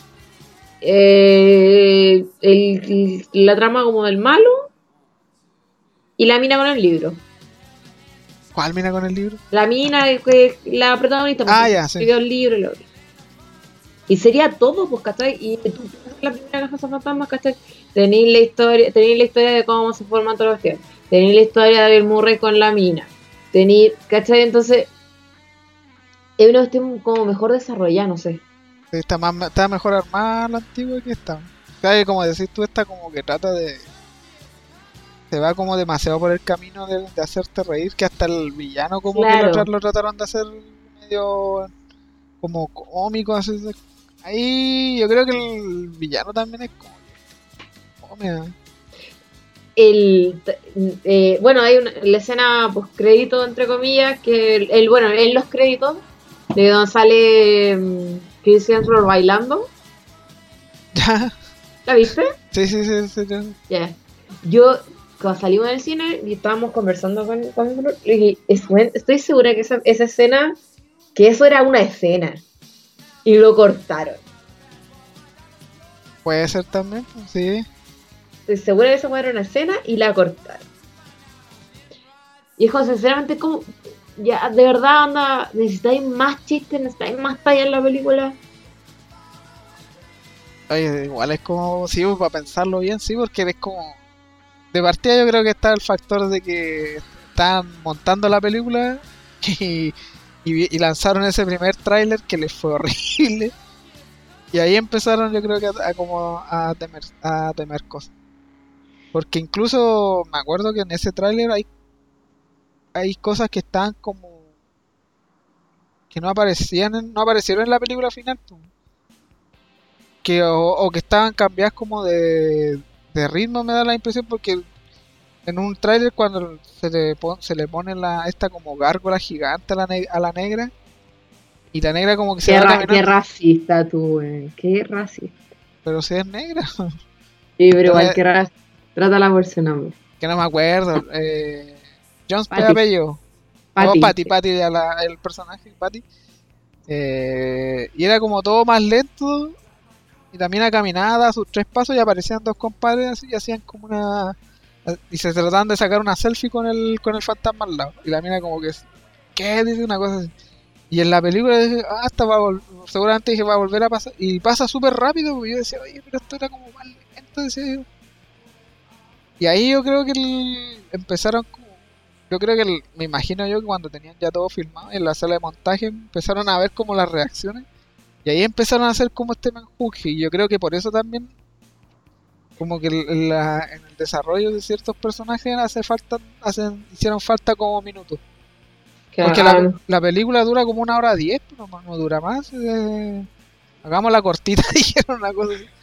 La trama como del malo y la mina con el libro. ¿cuál mina con el libro? La mina, la protagonista, pues Ah, que ya, sí. escribió el libro y lo otro. Y sería todo, pues, ¿cachai? Y tú la primera Casa Fantasmas, ¿cachai? Tenéis la historia de cómo se forman todos los tíos. Tenéis la historia de Bill Murray con la mina. Tenéis, ¿cachai? Entonces, es una cuestión como mejor desarrollada, no sé. Sí, está mejor armada la antigua que esta. Claro, y como decís tú, esta como que trata de... Se va como demasiado por el camino de hacerte reír, que hasta el villano como que Claro, lo trataron de hacer medio como cómico, así. Ahí yo creo que el villano también es como cómico. bueno, hay la escena post crédito entre comillas que bueno, en los créditos de donde sale Chris Hemsworth bailando. Ya, ¿La viste? sí, sí, sí, sí, sí. Ya. Yo, cuando salimos del cine y estábamos conversando con mi le dije, estoy segura que esa escena, que eso era una escena y lo cortaron. Puede ser también, pues, sí. Estoy segura que esa era una escena y la cortaron. Y dijo, sinceramente, como, ya, de verdad, anda, necesitáis más chistes, necesitáis más talla en la película. Oye, igual es como, sí, pues, para pensarlo bien, sí, porque es como... De partida yo creo que está el factor de que estaban montando la película y, y lanzaron ese primer tráiler que les fue horrible. Y ahí empezaron yo creo que como a temer cosas. Porque incluso me acuerdo que en ese tráiler hay cosas que estaban como... que no aparecieron en la película final. Pues. Que, o que estaban cambiadas como de ritmo, me da la impresión, porque en un tráiler cuando se le pone esta como gárgola gigante a la negra, y la negra como que se va Qué caminando, racista tú, güey. Qué racista. pero si es negra. Sí, pero igual Entonces, que racista. Trátala por su nombre. que no me acuerdo. Jones P. Patty. apellido. O Patty. Patty, Patty, el personaje, Patty. Y era como todo más lento. Y también a caminada, a sus 3 pasos, y aparecían 2 compadres así, y hacían como una. Y se trataban de sacar una selfie con el fantasma al lado. Y la mina como que. ¿Qué? Dice una cosa así. Y en la película dije, esta seguramente dije, va a volver a pasar. Y pasa súper rápido, porque yo decía, oye, pero esto era como mal lento, decía yo. Y ahí yo creo que empezaron como. Yo creo que me imagino yo que cuando tenían ya todo filmado en la sala de montaje empezaron a ver como las reacciones y ahí empezaron a hacer como este menjunje y yo creo que por eso también como que en el desarrollo de ciertos personajes hicieron falta como minutos. Porque la película dura como 1 hora 10, pero no dura más. Hagamos la cortita, dijeron una cosa así.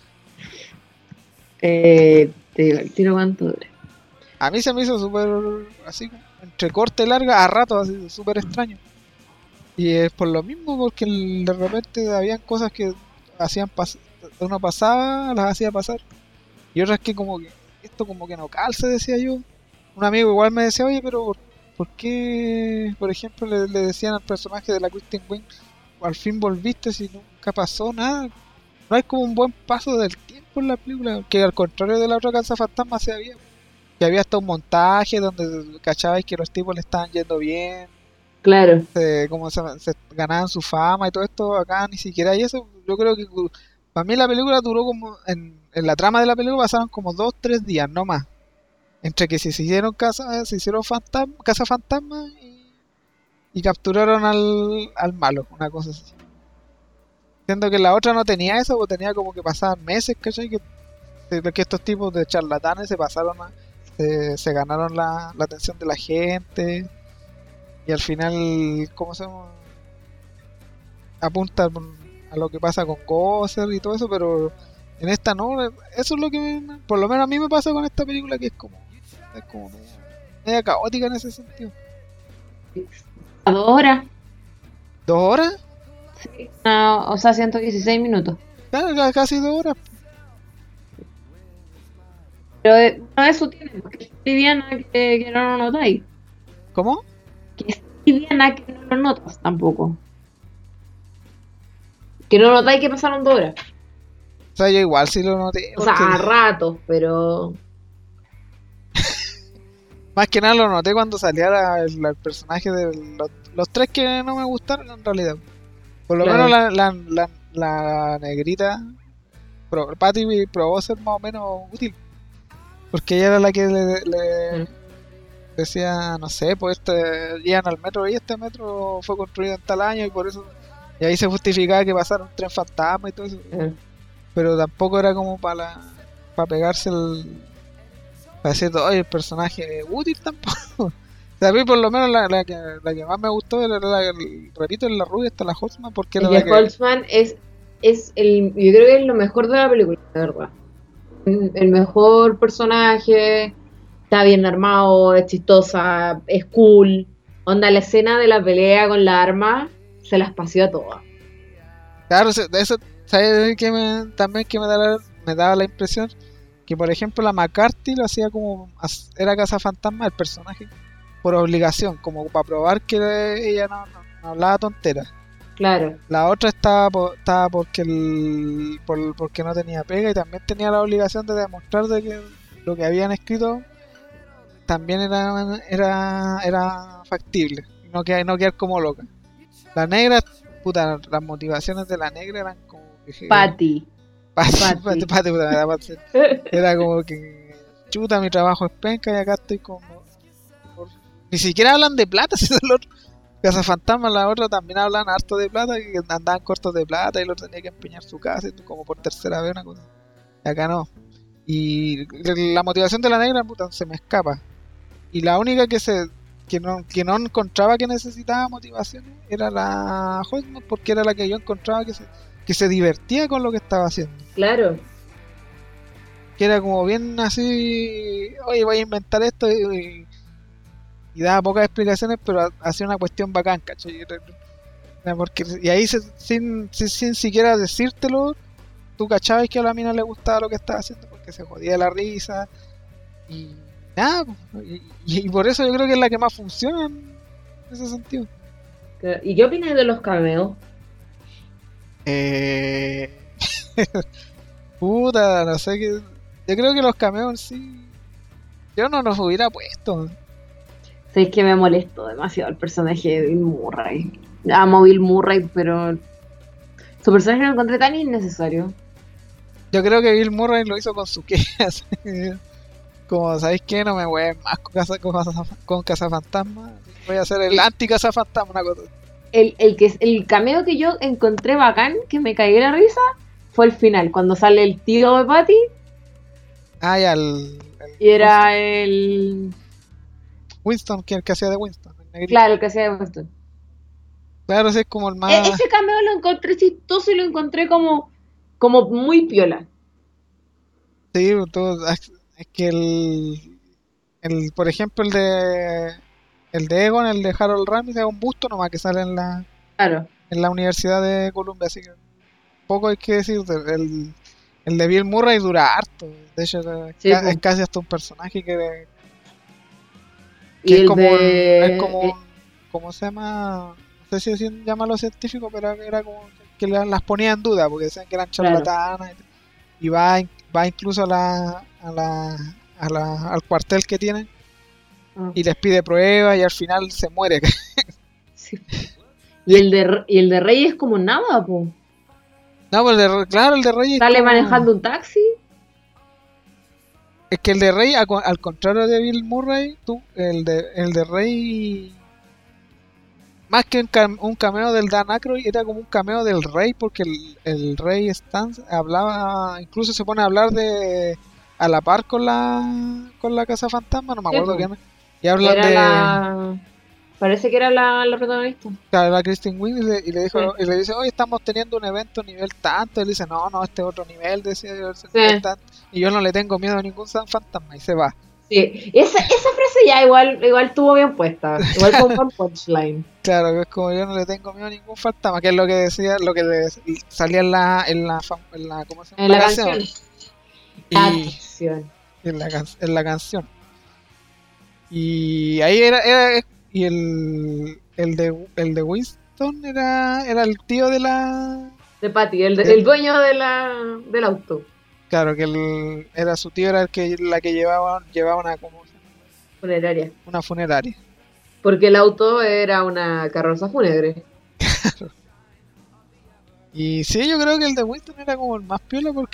Te digo, el tiro cuánto dura. A mí se me hizo súper así, entre corta y larga, a ratos así, súper extraño. Y es por lo mismo, porque de repente habían cosas que uno pasaba, las hacía pasar. Y otras que como que, esto como que no calza, decía yo. Un amigo igual me decía, oye, pero ¿por qué, por ejemplo, le decían al personaje de la Kristen Wiig, al fin volviste si nunca pasó nada? No hay como un buen paso del tiempo en la película, que al contrario de la otra Casa Fantasma que había hasta un montaje donde cachabais que los tipos le estaban yendo bien, Claro. como se ganaban su fama y todo esto. Acá ni siquiera hay eso. Yo creo que para mí la película duró como en la trama de la película pasaron como 2, 3 días, no más, entre que se hicieron casa fantasma y capturaron al malo, una cosa así. Siendo que la otra no tenía eso, pues tenía como que pasaban meses, ¿cachai? Que estos tipos de charlatanes se ganaron la atención de la gente y al final, ¿cómo se llama? Apunta a lo que pasa con Gozer y todo eso, pero en esta no. Eso es lo que por lo menos a mí me pasa con esta película, que es como media caótica en ese sentido. A 2 horas. 2 horas, Sí. No, o sea, 116 minutos. claro, casi 2 horas. Pero no, eso tiene, porque es liviana que no lo notáis. ¿Cómo? Que es liviana que no lo notas tampoco. Que no notáis que pasaron 2 horas. O sea, yo igual sí lo noté, O sea, porque a ratos, pero. más que nada lo noté cuando salía el personaje de los 3 que no me gustaron en realidad. Por lo menos Claro. la negrita, Patty, probó ser más o menos útil. Porque ella era la que le decía, no sé, pues iban al metro y este metro fue construido en tal año y por eso. Y ahí se justificaba que pasaron 3 fantasmas y todo eso. Pero tampoco era como para pegarse para decir, oye, el personaje útil tampoco. O sea, a mí por lo menos la que más me gustó era repito, es la rubia, hasta la Holtzman, porque Es era la que que. Holtzman yo creo que es lo mejor de la película, de verdad. El mejor personaje, está bien armado, es chistosa, es cool. Onda, la escena de la pelea con la arma, se las paseó a todas. Claro, eso, ¿sabes qué también que me daba la impresión? Que por ejemplo la McCarthy lo hacía como, era cazafantasma el personaje, por obligación, como para probar que ella no hablaba tonteras. Claro, La otra estaba porque porque no tenía pega y también tenía la obligación de demostrar de que lo que habían escrito también era factible, no quedar como loca. La negra, puta, las motivaciones de la negra eran como que Patty. Pati, puta, me da paz. Era como que chuta, mi trabajo es penca y acá estoy como ni siquiera hablan de plata, si el otro Cazafantasma, la otra también hablan harto de plata, que andaban cortos de plata y el otro tenía que empeñar su casa y como por tercera vez una cosa. Y acá no. Y la motivación de la negra, puta, se me escapa. Y la única que no encontraba que necesitaba motivación era la Holtzman, porque era la que yo encontraba que se divertía con lo que estaba haciendo. Claro. que era como bien así, oye, voy a inventar esto y daba pocas explicaciones, pero hacía una cuestión bacán, ¿cachai? Porque, y ahí sin siquiera decírtelo, tú cachabas que a la mina le gustaba lo que estaba haciendo porque se jodía la risa y nada, pues, y por eso yo creo que es la que más funciona en ese sentido. ¿Y qué opinas de los cameos? Eh... Puta, no sé qué. Yo creo que los cameos en sí, yo no los hubiera puesto. Sabéis que me molestó demasiado el personaje de Bill Murray. Amo a Bill Murray, pero su personaje lo encontré tan innecesario. Yo creo que Bill Murray lo hizo con su que, así, como, ¿sabéis qué? No me voy más con Cazafantasma. Voy a hacer el anti-Cazafantasma, una cosa. El cameo que yo encontré bacán, que me caí de la risa, fue el final, cuando sale el tío de Patty Ah, ya, y era el... Winston, que el que hacía de Winston, el negrito. Claro, el que hacía de Boston. Claro, ese es como el más. Ese cameo lo encontré chistoso y lo encontré como muy piola. Sí, es que por ejemplo, el de Egon, el de Harold Ramis, es un busto nomás que sale Claro, en la Universidad de Columbia, así que poco hay que decir. El de Bill Murray dura harto, de hecho sí, es po. casi hasta un personaje que Y es el como es de... como ¿cómo se llama? No sé si llamarlo científico, pero era como que las ponía en duda, porque decían que eran Claro. charlatanas y va incluso al cuartel que tienen Ah, y les pide pruebas y al final se muere. sí. Y es- Y el de Rey es como nada, po. no, pues claro, el de Rey es Sale como. manejando un taxi. Es que el de Rey, al contrario de Bill Murray, el de Rey, más que un cameo del Dan Aykroyd, era como un cameo del Rey, porque el Rey Stan hablaba, incluso se pone a hablar a la par con la Casa Fantasma, no me Sí, acuerdo po. quién es. Y hablan Era de la... Parece que era la protagonista. la Kristen Wiig y le Sí, dijo, y le dice, hoy estamos teniendo un evento nivel tanto. Y él dice, no, no, este es otro nivel, decía, debe ser nivel sí, tanto. Y yo no le tengo miedo a ningún fantasma, y se va. sí. Esa frase ya igual estuvo bien puesta. Igual fue un buen punchline. Claro, que es como yo no le tengo miedo a ningún fantasma, que es lo que decía, lo que salía ¿cómo se llama? En La la canción. canción. La Y canción. en la canción. Y ahí era y el de Winston era el tío de la. De Patty, de- el dueño del auto. claro, que era su tío, era la que llevaba Funeraria. una funeraria. Porque el auto era una carroza fúnebre. Y sí, yo creo que el de Winston era como el más piola porque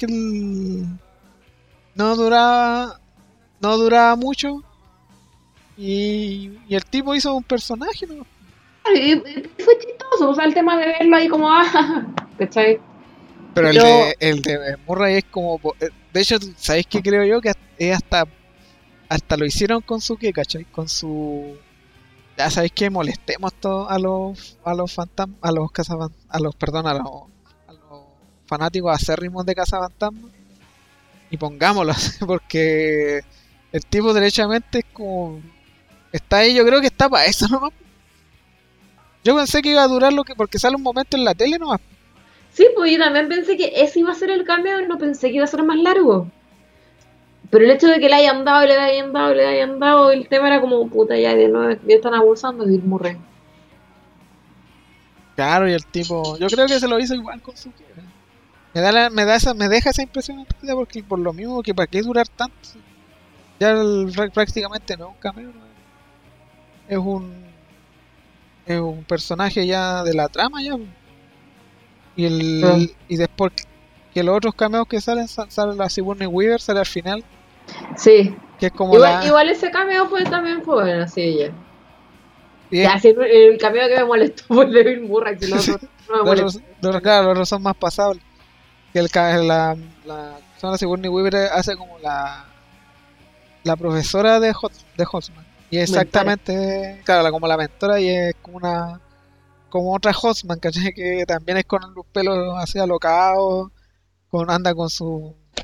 no duraba, no duraba mucho y el tipo hizo un personaje, ¿no? Y fue chistoso, o sea, el tema de verlo ahí como, ¿cachai? Pero el Pero, de, el de Murray es como. De hecho, ¿sabéis qué creo yo? Que es hasta lo hicieron con su qué, ¿cachai? Con su. Ya sabéis que molestemos a los fantasmas, a los fanáticos acérrimos de Cazafantasmas y pongámoslo así, porque el tipo derechamente es como. Está ahí, yo creo que está para eso nomás. Yo pensé que iba a durar porque sale un momento en la tele nomás. sí, pues yo también pensé que ese iba a ser el cameo y no pensé que iba a ser más largo. Pero el hecho de que le hayan dado y le hayan dado y le hayan dado, el tema era como, puta, ya de nuevo, ya están abusando de Bill Murray. Claro, y el tipo, yo creo que se lo hizo igual con su quiebra. Me deja esa impresión en realidad porque por lo mismo que para qué durar tanto. Ya prácticamente no es un cameo, ¿no? es un es un personaje ya de la trama ya. Ah, Y después que los otros cameos que sale la Sigourney Weaver, sale al final, sí. que es como Igual ese cameo también fue bueno, sí, ya. y es- Ya, sí, el cameo que me molestó fue el de Bill Murray, que los otros no me los molestó. otros, claro, los otros son más pasables. Que la Sigourney Weaver hace como la profesora de Hotman. Y Mentora. exactamente, claro, como la mentora y es como otra Hotman, ¿cachai? Que también es con los pelos así alocados, anda con su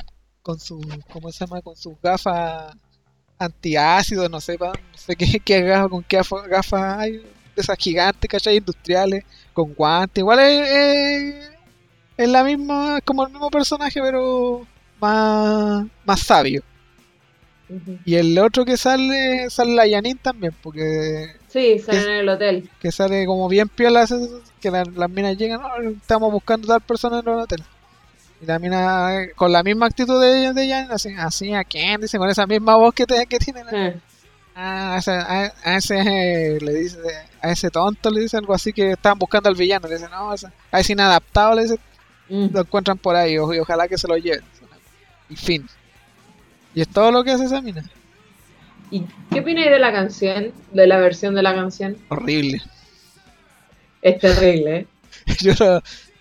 con su, ¿cómo se llama? Con sus gafas antiácidos, no sé, no sé qué gafas, con qué gafas hay, de esas gigantes, ¿cachai? Industriales, con guantes, igual es la misma, es como el mismo personaje, pero más sabio. Ujú. Y el otro que sale la Janine también, porque Sí, que, salen en el hotel. que sale como bien piola, que las minas llegan, "No, estamos buscando tal persona en el hotel". Y la mina, con la misma actitud de Janine, así, ¿a quién? Dice, con esa misma voz que tiene. Ah, A ese le dice, a ese tonto le dice algo así que estaban buscando al villano. Le dice, no, a ese inadaptado le dice, mm. lo encuentran por ahí y ojalá que se lo lleven. Y fin. Y es todo lo que hace esa mina. ¿Y qué opináis de la canción? De la versión de la canción. Horrible. Es terrible, ¿eh? Yo, no-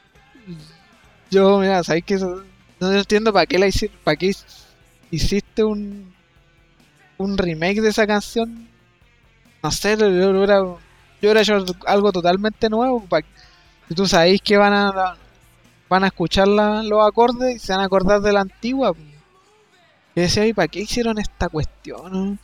mira, ¿sabes qué? No entiendo para qué para qué hiciste un remake de esa canción. No sé, yo hubiera hecho algo totalmente nuevo. Si tú sabéis que van a escuchar los acordes y se van a acordar de la antigua. Yo decía, ¿y para qué hicieron esta cuestión? ¿No?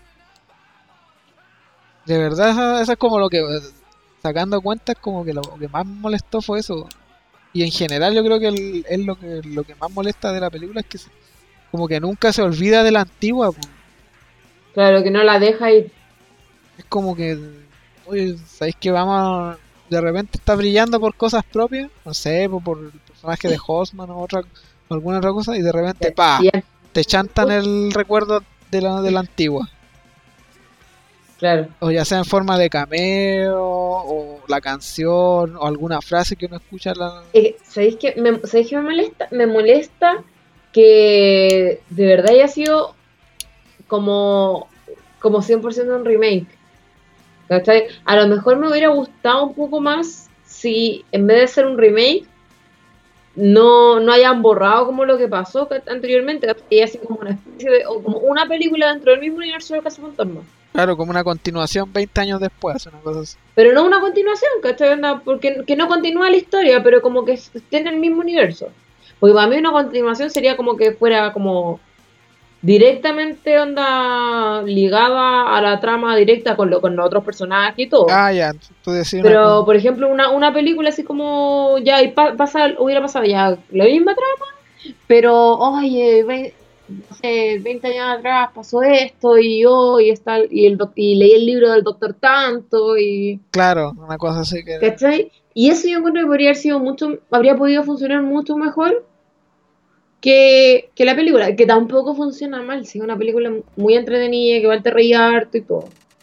De verdad, eso es como lo que, sacando cuentas, como que lo que más me molestó fue eso. Y en general yo creo que es lo que más molesta de la película, es que como que nunca se olvida de la antigua. Po. Claro, que no la deja ir. Es como que, oye, ¿sabéis que de repente está brillando por cosas propias? No sé, por el personaje de Hosman o alguna otra cosa, y de repente, pa, Y ya, te chantan el recuerdo de la antigua. claro. O ya sea en forma de cameo, o la canción, o alguna frase que uno escucha. ¿Sabéis qué me molesta? Me molesta que de verdad haya sido como, como 100% un remake. ¿Cachai? A lo mejor me hubiera gustado un poco más si en vez de ser un remake no hayan borrado como lo que pasó anteriormente, ¿cachai? Y así como una especie de, o como una película dentro del mismo universo de Cazafantasmas. Claro, como una continuación 20 años después, una cosa así. Pero no una continuación, ¿cachai? Onda, porque que no continúa la historia, pero como que esté en el mismo universo. Porque para mí una continuación sería como que fuera como directamente onda ligada a la trama directa con los otros personajes y todo. Ah, ya, tú decís una cosa. Pero, por ejemplo, una película así como ya hubiera pasado ya la misma trama, pero oye, no sé, 20 años atrás pasó esto y hoy está y leí el libro del doctor tanto y Claro, una cosa así que... ¿cachai? Y eso yo encuentro que podría haber sido mucho, habría podido funcionar mucho mejor que la película, que tampoco funciona mal, si es una película muy entretenida, que va a te reír harto y todo.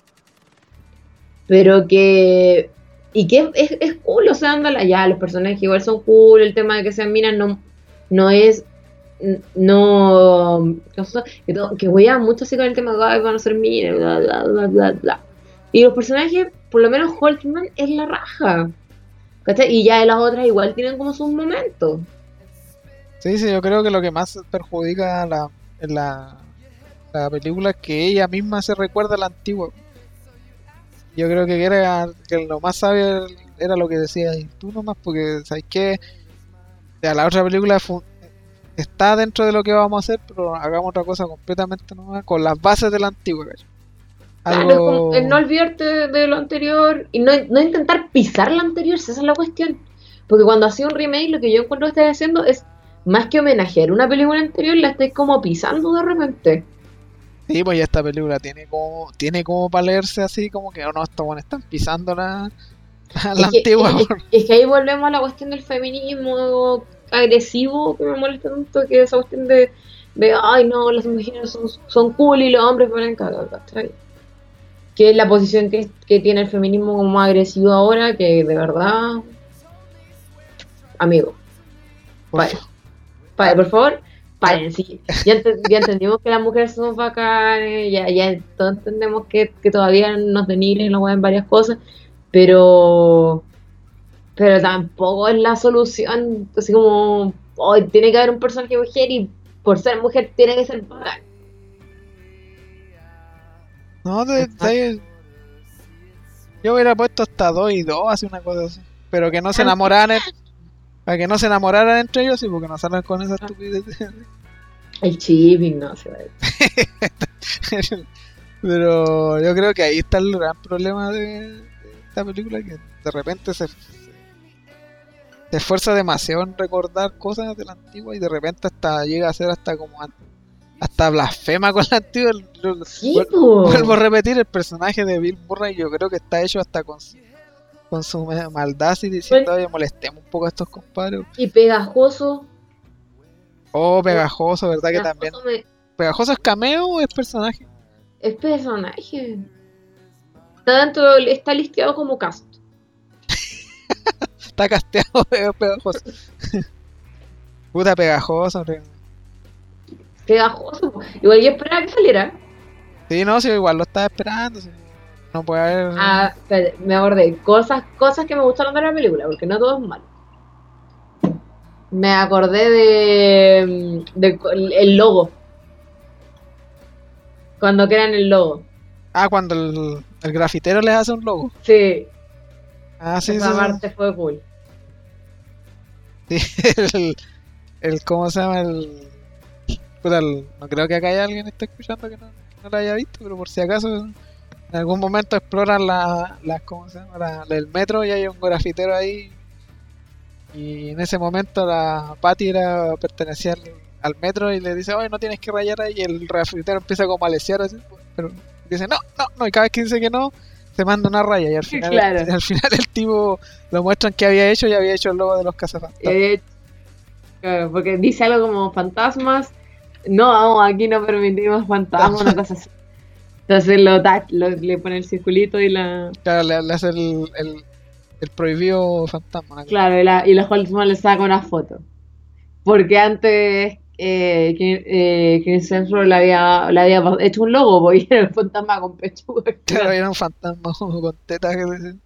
Pero que. Y que es cool, o sea, ándala, ya, los personajes igual son cool, el tema de que sean minas no es. No. Que huean mucho así con el tema de que van a ser minas, bla, bla, bla, bla, bla. Y los personajes, por lo menos Holtzman es la raja. ¿Cachai? Y ya de las otras igual tienen como sus momentos. Sí, sí, yo creo que lo que más perjudica en la película es que ella misma se recuerda a la antigua. Yo creo que lo más sabio era lo que decías y tú nomás, porque sabes que la otra película está dentro de lo que vamos a hacer, pero hagamos otra cosa completamente nueva con las bases de la antigua, ¿cachai? Claro, es como el no Algo, olvidarte de lo anterior y no intentar pisar lo anterior, si esa es la cuestión. Porque cuando hacía un remake, lo que yo encuentro que estáis haciendo es más que homenajear una película anterior, la estáis como pisando de repente. sí, pues ya esta película tiene como para leerse así, como que, oh no, estos buenos están pisando la Es que, antigua. es que ahí volvemos a la cuestión del feminismo agresivo, que me molesta tanto, que esa cuestión de ay no, las mujeres son cool y los hombres ponen cagar, ¿cachai? Que es la posición que tiene el feminismo como más agresivo ahora, que de verdad, amigo, Por paren, favor. paren, por favor, paren, sí, ya entendimos que las mujeres son bacanes, ya todos entendemos que todavía nos denigren la en varias cosas, pero pero tampoco es la solución, así como, hoy tiene que haber un personaje mujer y por ser mujer tiene que ser bacán. No, yo hubiera puesto hasta 2 y 2, así una cosa así. Pero que no se enamoraran, para que no se enamoraran entre ellos y porque no salgan con esa estupidez. El chipping, no se va a decir. Pero yo creo que ahí está el gran problema de esta película, que de repente se esfuerza demasiado en recordar cosas de la antigua y de repente hasta llega a ser hasta como hasta blasfema con la antigua. Sí, po. Vuelvo a repetir, el personaje de Bill Murray yo creo que está hecho hasta con su maldad y diciendo, oye, molestemos un poco a estos compadres. Y pegajoso. Oh, pegajoso, ¿verdad? Que también. ¿Pegajoso es cameo o es personaje? Es personaje. Está listeado como cast. Está casteado, pegajoso. Puta, pegajoso. Pegajoso. Igual yo esperaba que saliera. Sí, no, sí, igual lo estaba esperando. Sí. No puede haber. Ah, espérate, me acordé. Cosas que me gustaron de la película, porque no todo es malo. Me acordé de el logo. Cuando crean el logo. Ah, cuando el grafitero les hace un logo. Sí. Ah, sí, esa sí. parte fue cool. Sí, ¿cómo se llama? Puta, no creo que acá haya alguien que esté escuchando que no lo haya visto, pero por si acaso en algún momento exploran ¿cómo se llama? El metro y hay un grafitero ahí. Y en ese momento la Patty pertenecía al metro y le dice, oye, no tienes que rayar ahí. Y el grafitero empieza como a lesear así, pero dice, no. Y cada vez que dice que no, se manda una raya. Y al final, claro. al final el tipo lo muestran que había hecho y había hecho el logo de los cazafantasmas. Claro, porque dice algo como fantasmas. No, aquí no permitimos fantasmas, una cosa así. Entonces le pone el circulito y la... Claro, le hace el prohibido fantasma. ¿No? Claro, y la Holtzman le saca una foto. Porque antes Kim Central le había hecho un logo, porque era el fantasma con pechuga. Claro, era un fantasma con tetas.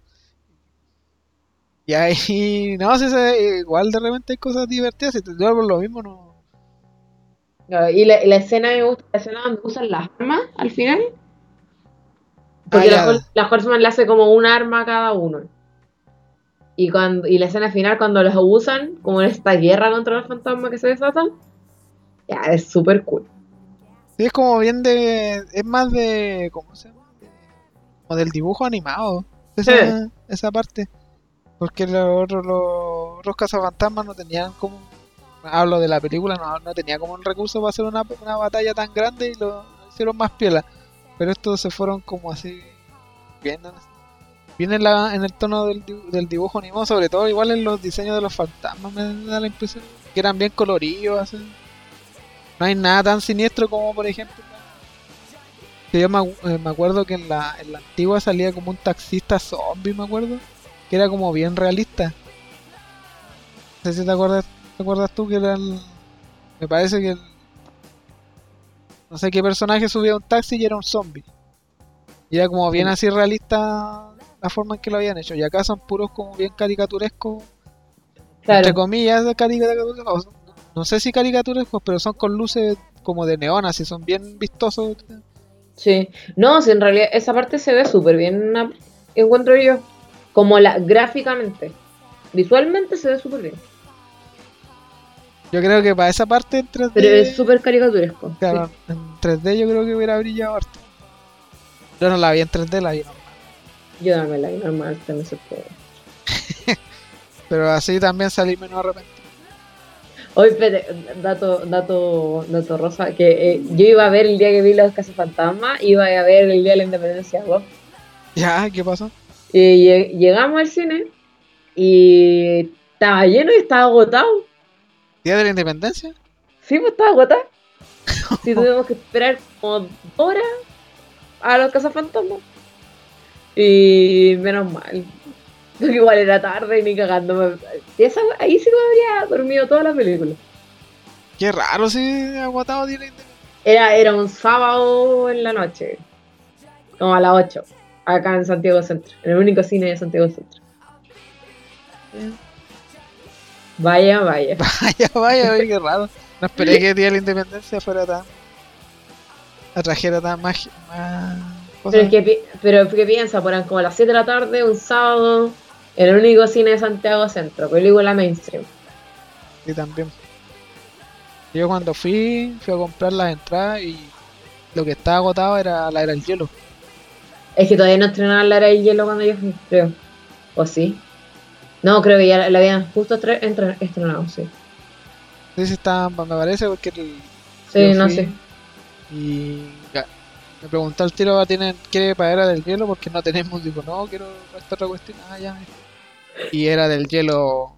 Y ahí, no sé, igual de repente hay cosas divertidas. Si te duele por lo mismo, no. Claro, y la escena me gusta, la escena donde usan las armas al final. Porque la Horseman le hace como un arma a cada uno. Y la escena final, cuando los usan, como en esta guerra contra los fantasmas que se desatan, ya es súper cool. Sí, es como bien es más de. ¿Cómo se llama? Como del dibujo animado. Esa parte. Porque los otros cazafantasmas no tenían como. Hablo de la película, no tenía como un recurso para hacer una batalla tan grande y lo hicieron más piola. Pero estos se fueron como así. Bien en el tono del dibujo animado, sobre todo igual en los diseños de los fantasmas, me da la impresión que eran bien coloridos. Así. No hay nada tan siniestro como, por ejemplo, que yo me acuerdo que en la antigua salía como un taxista zombie, me acuerdo, que era como bien realista. No sé si te acuerdas tú que era me parece que no sé qué personaje subía a un taxi y era un zombie. Y era como bien así realista la forma en que lo habían hecho. Y acá son puros como bien caricaturescos. Claro. Entre comillas, caricaturescos. No sé si caricaturescos, pero son con luces como de neón, así son bien vistosos. Sí. No, si en realidad esa parte se ve súper bien, encuentro yo. Como gráficamente. Visualmente se ve súper bien. Yo creo que para esa parte en 3D... Pero es súper caricaturesco. Claro, sí. En 3D yo creo que hubiera brillado harto. Yo no la vi en 3D, la vi normal. Yo también la vi normal, también se puede. Pero así también salí menos arrepentido. Oye, espérate, dato rosa, que yo iba a ver el día que vi Los Cazafantasmas, iba a ver el día de la Independencia 2. Ya, ¿qué pasó? Y llegamos al cine y estaba lleno y estaba agotado. ¿Día de la Independencia? Sí, pues estaba agotado. Sí, tuvimos que esperar como 2 horas a Los Cazafantasmas. Y menos mal. Porque igual era tarde y ni cagando. Ahí sí me habría dormido toda la película. Qué raro, sí, agotado día de la Independencia. Era un sábado en la noche. Como a las 8. Acá en Santiago Centro. En el único cine de Santiago Centro. Vaya, qué raro. No esperé que el día de la Independencia fuera tan... atrajera tan más cosas. Pero es que piensa, eran como a las 7 de la tarde, un sábado, en el único cine de Santiago Centro, película mainstream. Sí, también. Yo cuando fui a comprar las entradas y lo que estaba agotado era la era del hielo. Es que todavía no estrenaban la era del hielo cuando yo fui, creo. ¿O sí? No, creo que ya la habían justo estrenado, sí. Entonces estaban, me parece, porque yo Sí, no sé. fui y me preguntó el tiro, ¿quiere para era del hielo? Porque no tenemos, digo, no, quiero esta otra cuestión. Ah, ya. Y era del hielo.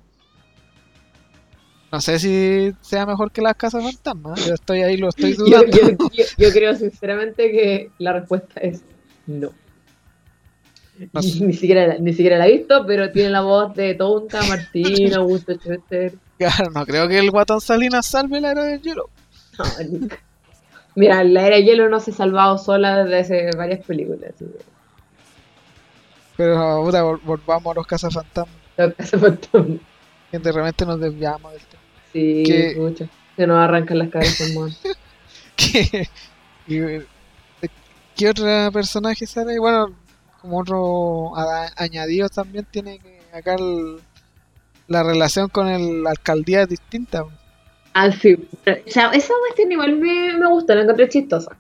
No sé si sea mejor que las casas fantasmas. Yo estoy ahí, lo estoy Yo, dudando. yo, yo creo sinceramente que la respuesta es no. No sé, Ni siquiera la he visto, pero tiene la voz de Tonta, Martín, Augusto Chester. claro, no creo que el Guatón Salinas salve la era del hielo. No, mira, la era de hielo no se ha salvado sola desde hace varias películas. Así que, Pero puta, volvamos a los cazafantasmas. tengo que hacer fantasma. Que de repente nos desviamos del tema. Sí, Que, pucha. Se nos arrancan las cabras con mono. que, y, ¿qué otro personaje sale? Bueno, como otro añadido también tiene que acá la relación con la alcaldía es distinta. Ah, sí. O sea, esa cuestión igual me gusta, la encontré chistosa.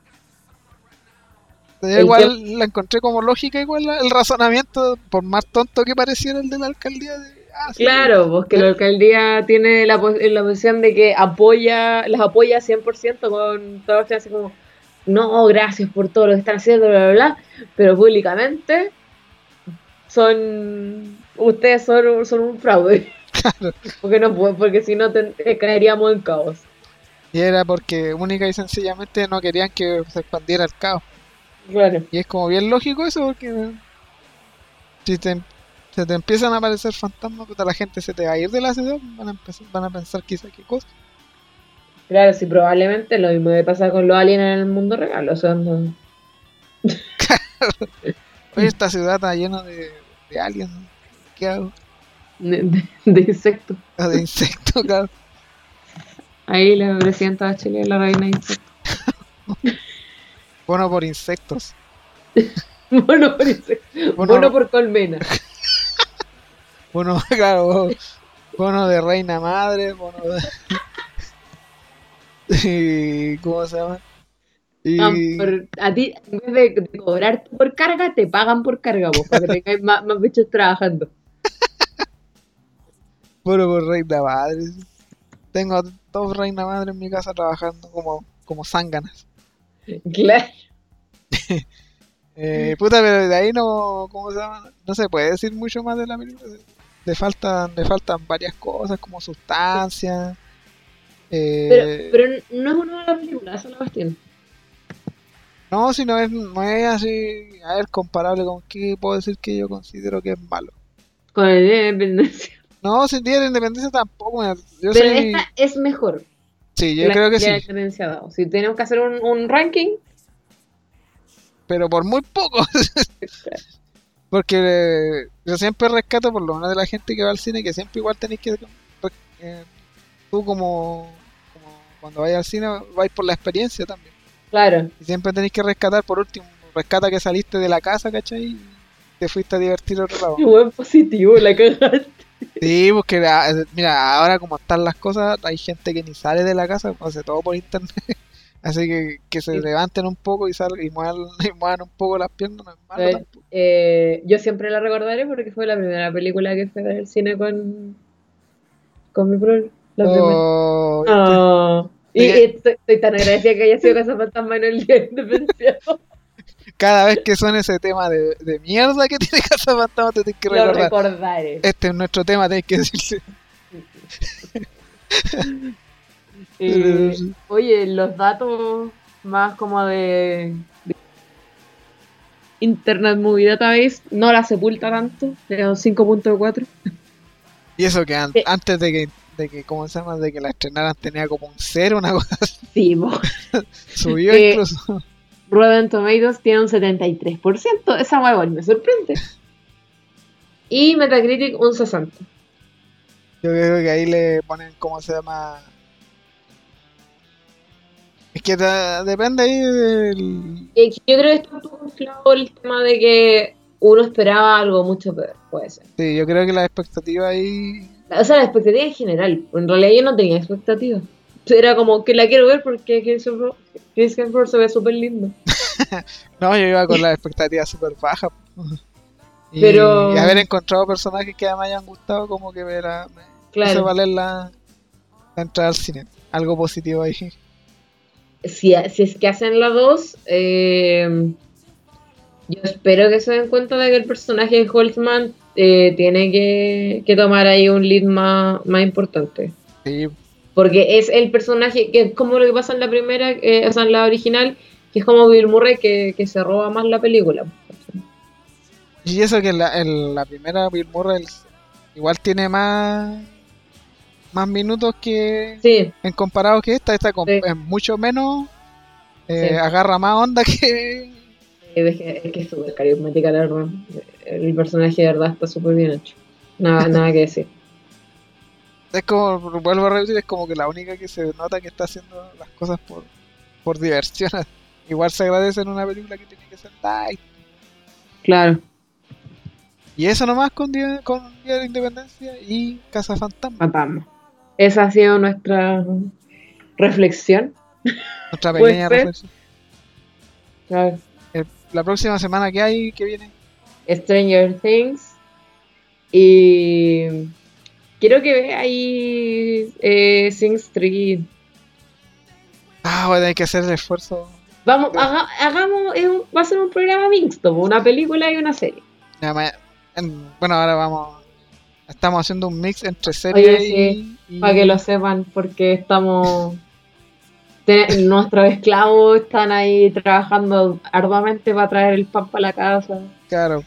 Yo El tema, igual la encontré como lógica, igual el razonamiento, por más tonto que pareciera el de la alcaldía. Sí, claro, pues que la alcaldía tiene la posición de que las apoya 100% con todo esto así como, no, gracias por todo lo que están haciendo, bla, bla, bla, pero públicamente ustedes son un fraude. Porque no puedo, porque si no caeríamos en caos. y era porque única y sencillamente no querían que se expandiera el caos. Claro. Y es como bien lógico eso, porque si se te empiezan a aparecer fantasmas, puta, la gente se te va a ir de la ciudad, van a pensar quizá qué cosa. Claro, sí, probablemente lo mismo debe pasar con los aliens en el mundo real, o sea, no. Oye, esta ciudad está llena de aliens, ¿no? ¿Qué hago? De insectos. O de insectos, claro. Ahí la presidenta de Chile es la reina de insectos. Bueno, por insectos. Bueno por insectos. Bueno Bueno, por colmena. bueno, claro, bueno de reina madre, bueno de... y, ¿cómo se llama? Y A ti, en vez de cobrarte por carga, te pagan por carga, vos, para que tengáis más bichos trabajando. bueno, por reina madre. Tengo a dos reina madre en mi casa trabajando como zánganas. Claro. Puta, pero de ahí no, ¿cómo se llama? No se puede decir mucho más de la película. Le faltan varias cosas como sustancias. Pero, Eh, pero no es una mala película, esa es la cuestión. no, si no es así, a ver, comparable con qué puedo decir que yo considero que es malo. Con el Día de la Independencia. No, sin día de la independencia tampoco. Mira, yo Pero esta soy, es mejor sí, que yo la que creo el que Día de la sí, Independencia ha dado. Si tenemos que hacer un ranking, pero por muy poco. Porque yo siempre rescato por lo menos de la gente que va al cine que siempre igual tenéis que eh, tú como cuando vayas al cine vais por la experiencia también. claro. Y siempre tenéis que rescatar, por último, rescata que saliste de la casa, ¿cachai? Y te fuiste a divertir a otro lado. Qué buen positivo, la cagaste. Sí, porque mira, ahora como están las cosas, hay gente que ni sale de la casa, hace todo por internet. Así que se levanten un poco y muevan, y muevan un poco las piernas, no es malo tampoco. Yo siempre la recordaré porque fue la primera película que fue al cine con mi prole. La primera. Oh, ¿viste? Ah. Y estoy tan agradecida que haya sido Casa Fantasma en el Día de la Independencia. Cada vez que suene ese tema de mierda que tiene Casa Fantasma, te tienes que Lo recordar. recordaré. Este es nuestro tema, tenés que decirse. Oye, los datos más como de Internet Movie Database no la sepulta tanto, de un 5.4. Y eso que Sí, antes de que, ¿cómo se llama? De que la estrenaran tenía como un cero, una cosa así. sí, po. Subió Eh, incluso. Rotten Tomatoes tiene un 73%, esa hueá igual me sorprende. Y Metacritic un 60%. Yo creo que ahí le ponen, ¿cómo se llama? Es que depende ahí del... Yo creo que está un poco inflado el tema de que uno esperaba algo mucho peor, puede ser. Sí, yo creo que la expectativa ahí... O sea, la expectativa en general, en realidad yo no tenía expectativas. era como que la quiero ver porque Chris Hemsworth se ve súper lindo. No, yo iba con las expectativas súper bajas. Y Pero, haber encontrado personajes que me hayan gustado, como que me hizo claro, valer la entrada al cine. Algo positivo ahí. si es que hacen la 2, yo espero que se den cuenta de que el personaje de Holtzman tiene que tomar ahí un lead más importante. Sí. Porque es el personaje que es como lo que pasa en la primera, o sea, en la original, que es como Bill Murray que se roba más la película. Y eso que en la primera Bill Murray igual tiene más minutos que Sí, en comparado que esta sí, es mucho menos, sí. agarra más onda que... Es que es súper carismática, la verdad. El personaje de verdad está súper bien hecho. Nada que decir. Es como, vuelvo a repetir, es como que la única que se nota que está haciendo las cosas por diversión. Igual se agradece en una película que tiene que ser light. Claro, Y eso nomás con Día de la Independencia y Casa Fantasma. fantasma. Esa ha sido nuestra reflexión. Nuestra Puede pequeña ser. reflexión. Claro. La próxima semana que hay, que viene. Stranger Things. Y quiero que vea ahí Sing Street. Voy a tener que hacer el esfuerzo. Vamos, Ya, hagamos, va a ser un programa mixto, una película y una serie. bueno, ahora vamos. Estamos haciendo un mix entre Oye, serie sí, y, para que lo y sepan, porque estamos, nuestros esclavos están ahí trabajando arduamente para traer el pan para la casa. claro,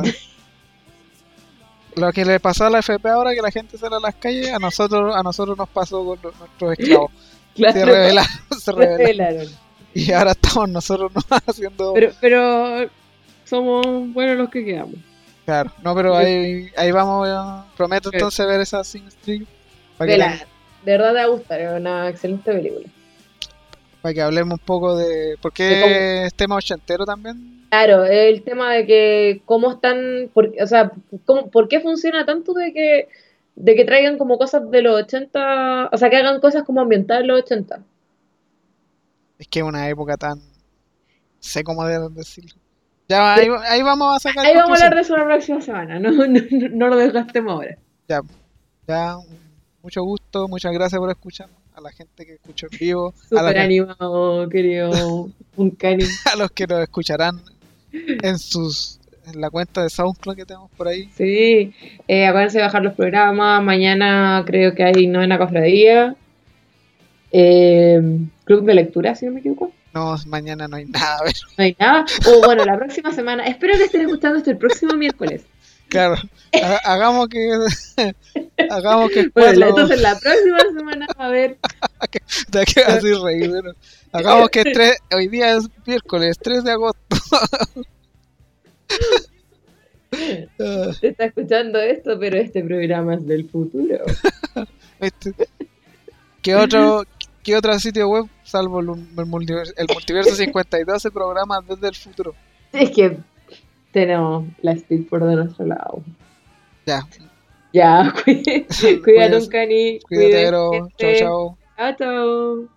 lo que le pasó a la FP ahora, que la gente sale a las calles, a nosotros nos pasó con nuestros esclavos. Se Claro, revelaron, se revelaron. revelaron. Y ahora estamos nosotros nomás haciendo. Pero somos buenos los que quedamos. Claro, no, pero ahí vamos. Prometo entonces ver esa Sing Street para que, Vela, de verdad te va a gustar, es una excelente película. para que hablemos un poco de. ¿Por De cómo, qué es tema ochentero también? claro, el tema de que cómo están, o sea, por qué funciona tanto de que traigan como cosas de los 80, o sea, que hagan cosas como ambientadas en los 80. Es que es una época tan. Sé cómo decirlo. Ya, ahí vamos a sacar Ahí vamos a hablar conclusión. de eso la próxima semana, no lo desgastemos ahora. Ya, ya, mucho gusto, muchas gracias por escucharnos. A la gente que escuchó en vivo, Súper animado, querido Uncani. a los que nos escucharán en la cuenta de SoundCloud que tenemos por ahí. Sí, acuérdense de bajar los programas, mañana creo que hay novena cofradía, eh, club de lectura, si no me equivoco. No, mañana no hay nada, a ver. No hay nada. O bueno, la próxima semana. Espero que estén escuchando esto el próximo miércoles. Claro, hagamos que hagamos que es Bueno, 4 entonces la próxima semana a ver. te quedas así reír, pero hagamos que es 3, hoy día es miércoles 3 de agosto. Ah, Se está escuchando esto, pero este programa es del futuro. ¿viste? ¿Qué otro sitio web, salvo el Multiverso 52, se programa desde el futuro? Es que tenemos la Speed por de nuestro lado. Ya, Ya, cuídate un cani. cuídate, Vero. Chao, Cuídense. chao. Chao, chao.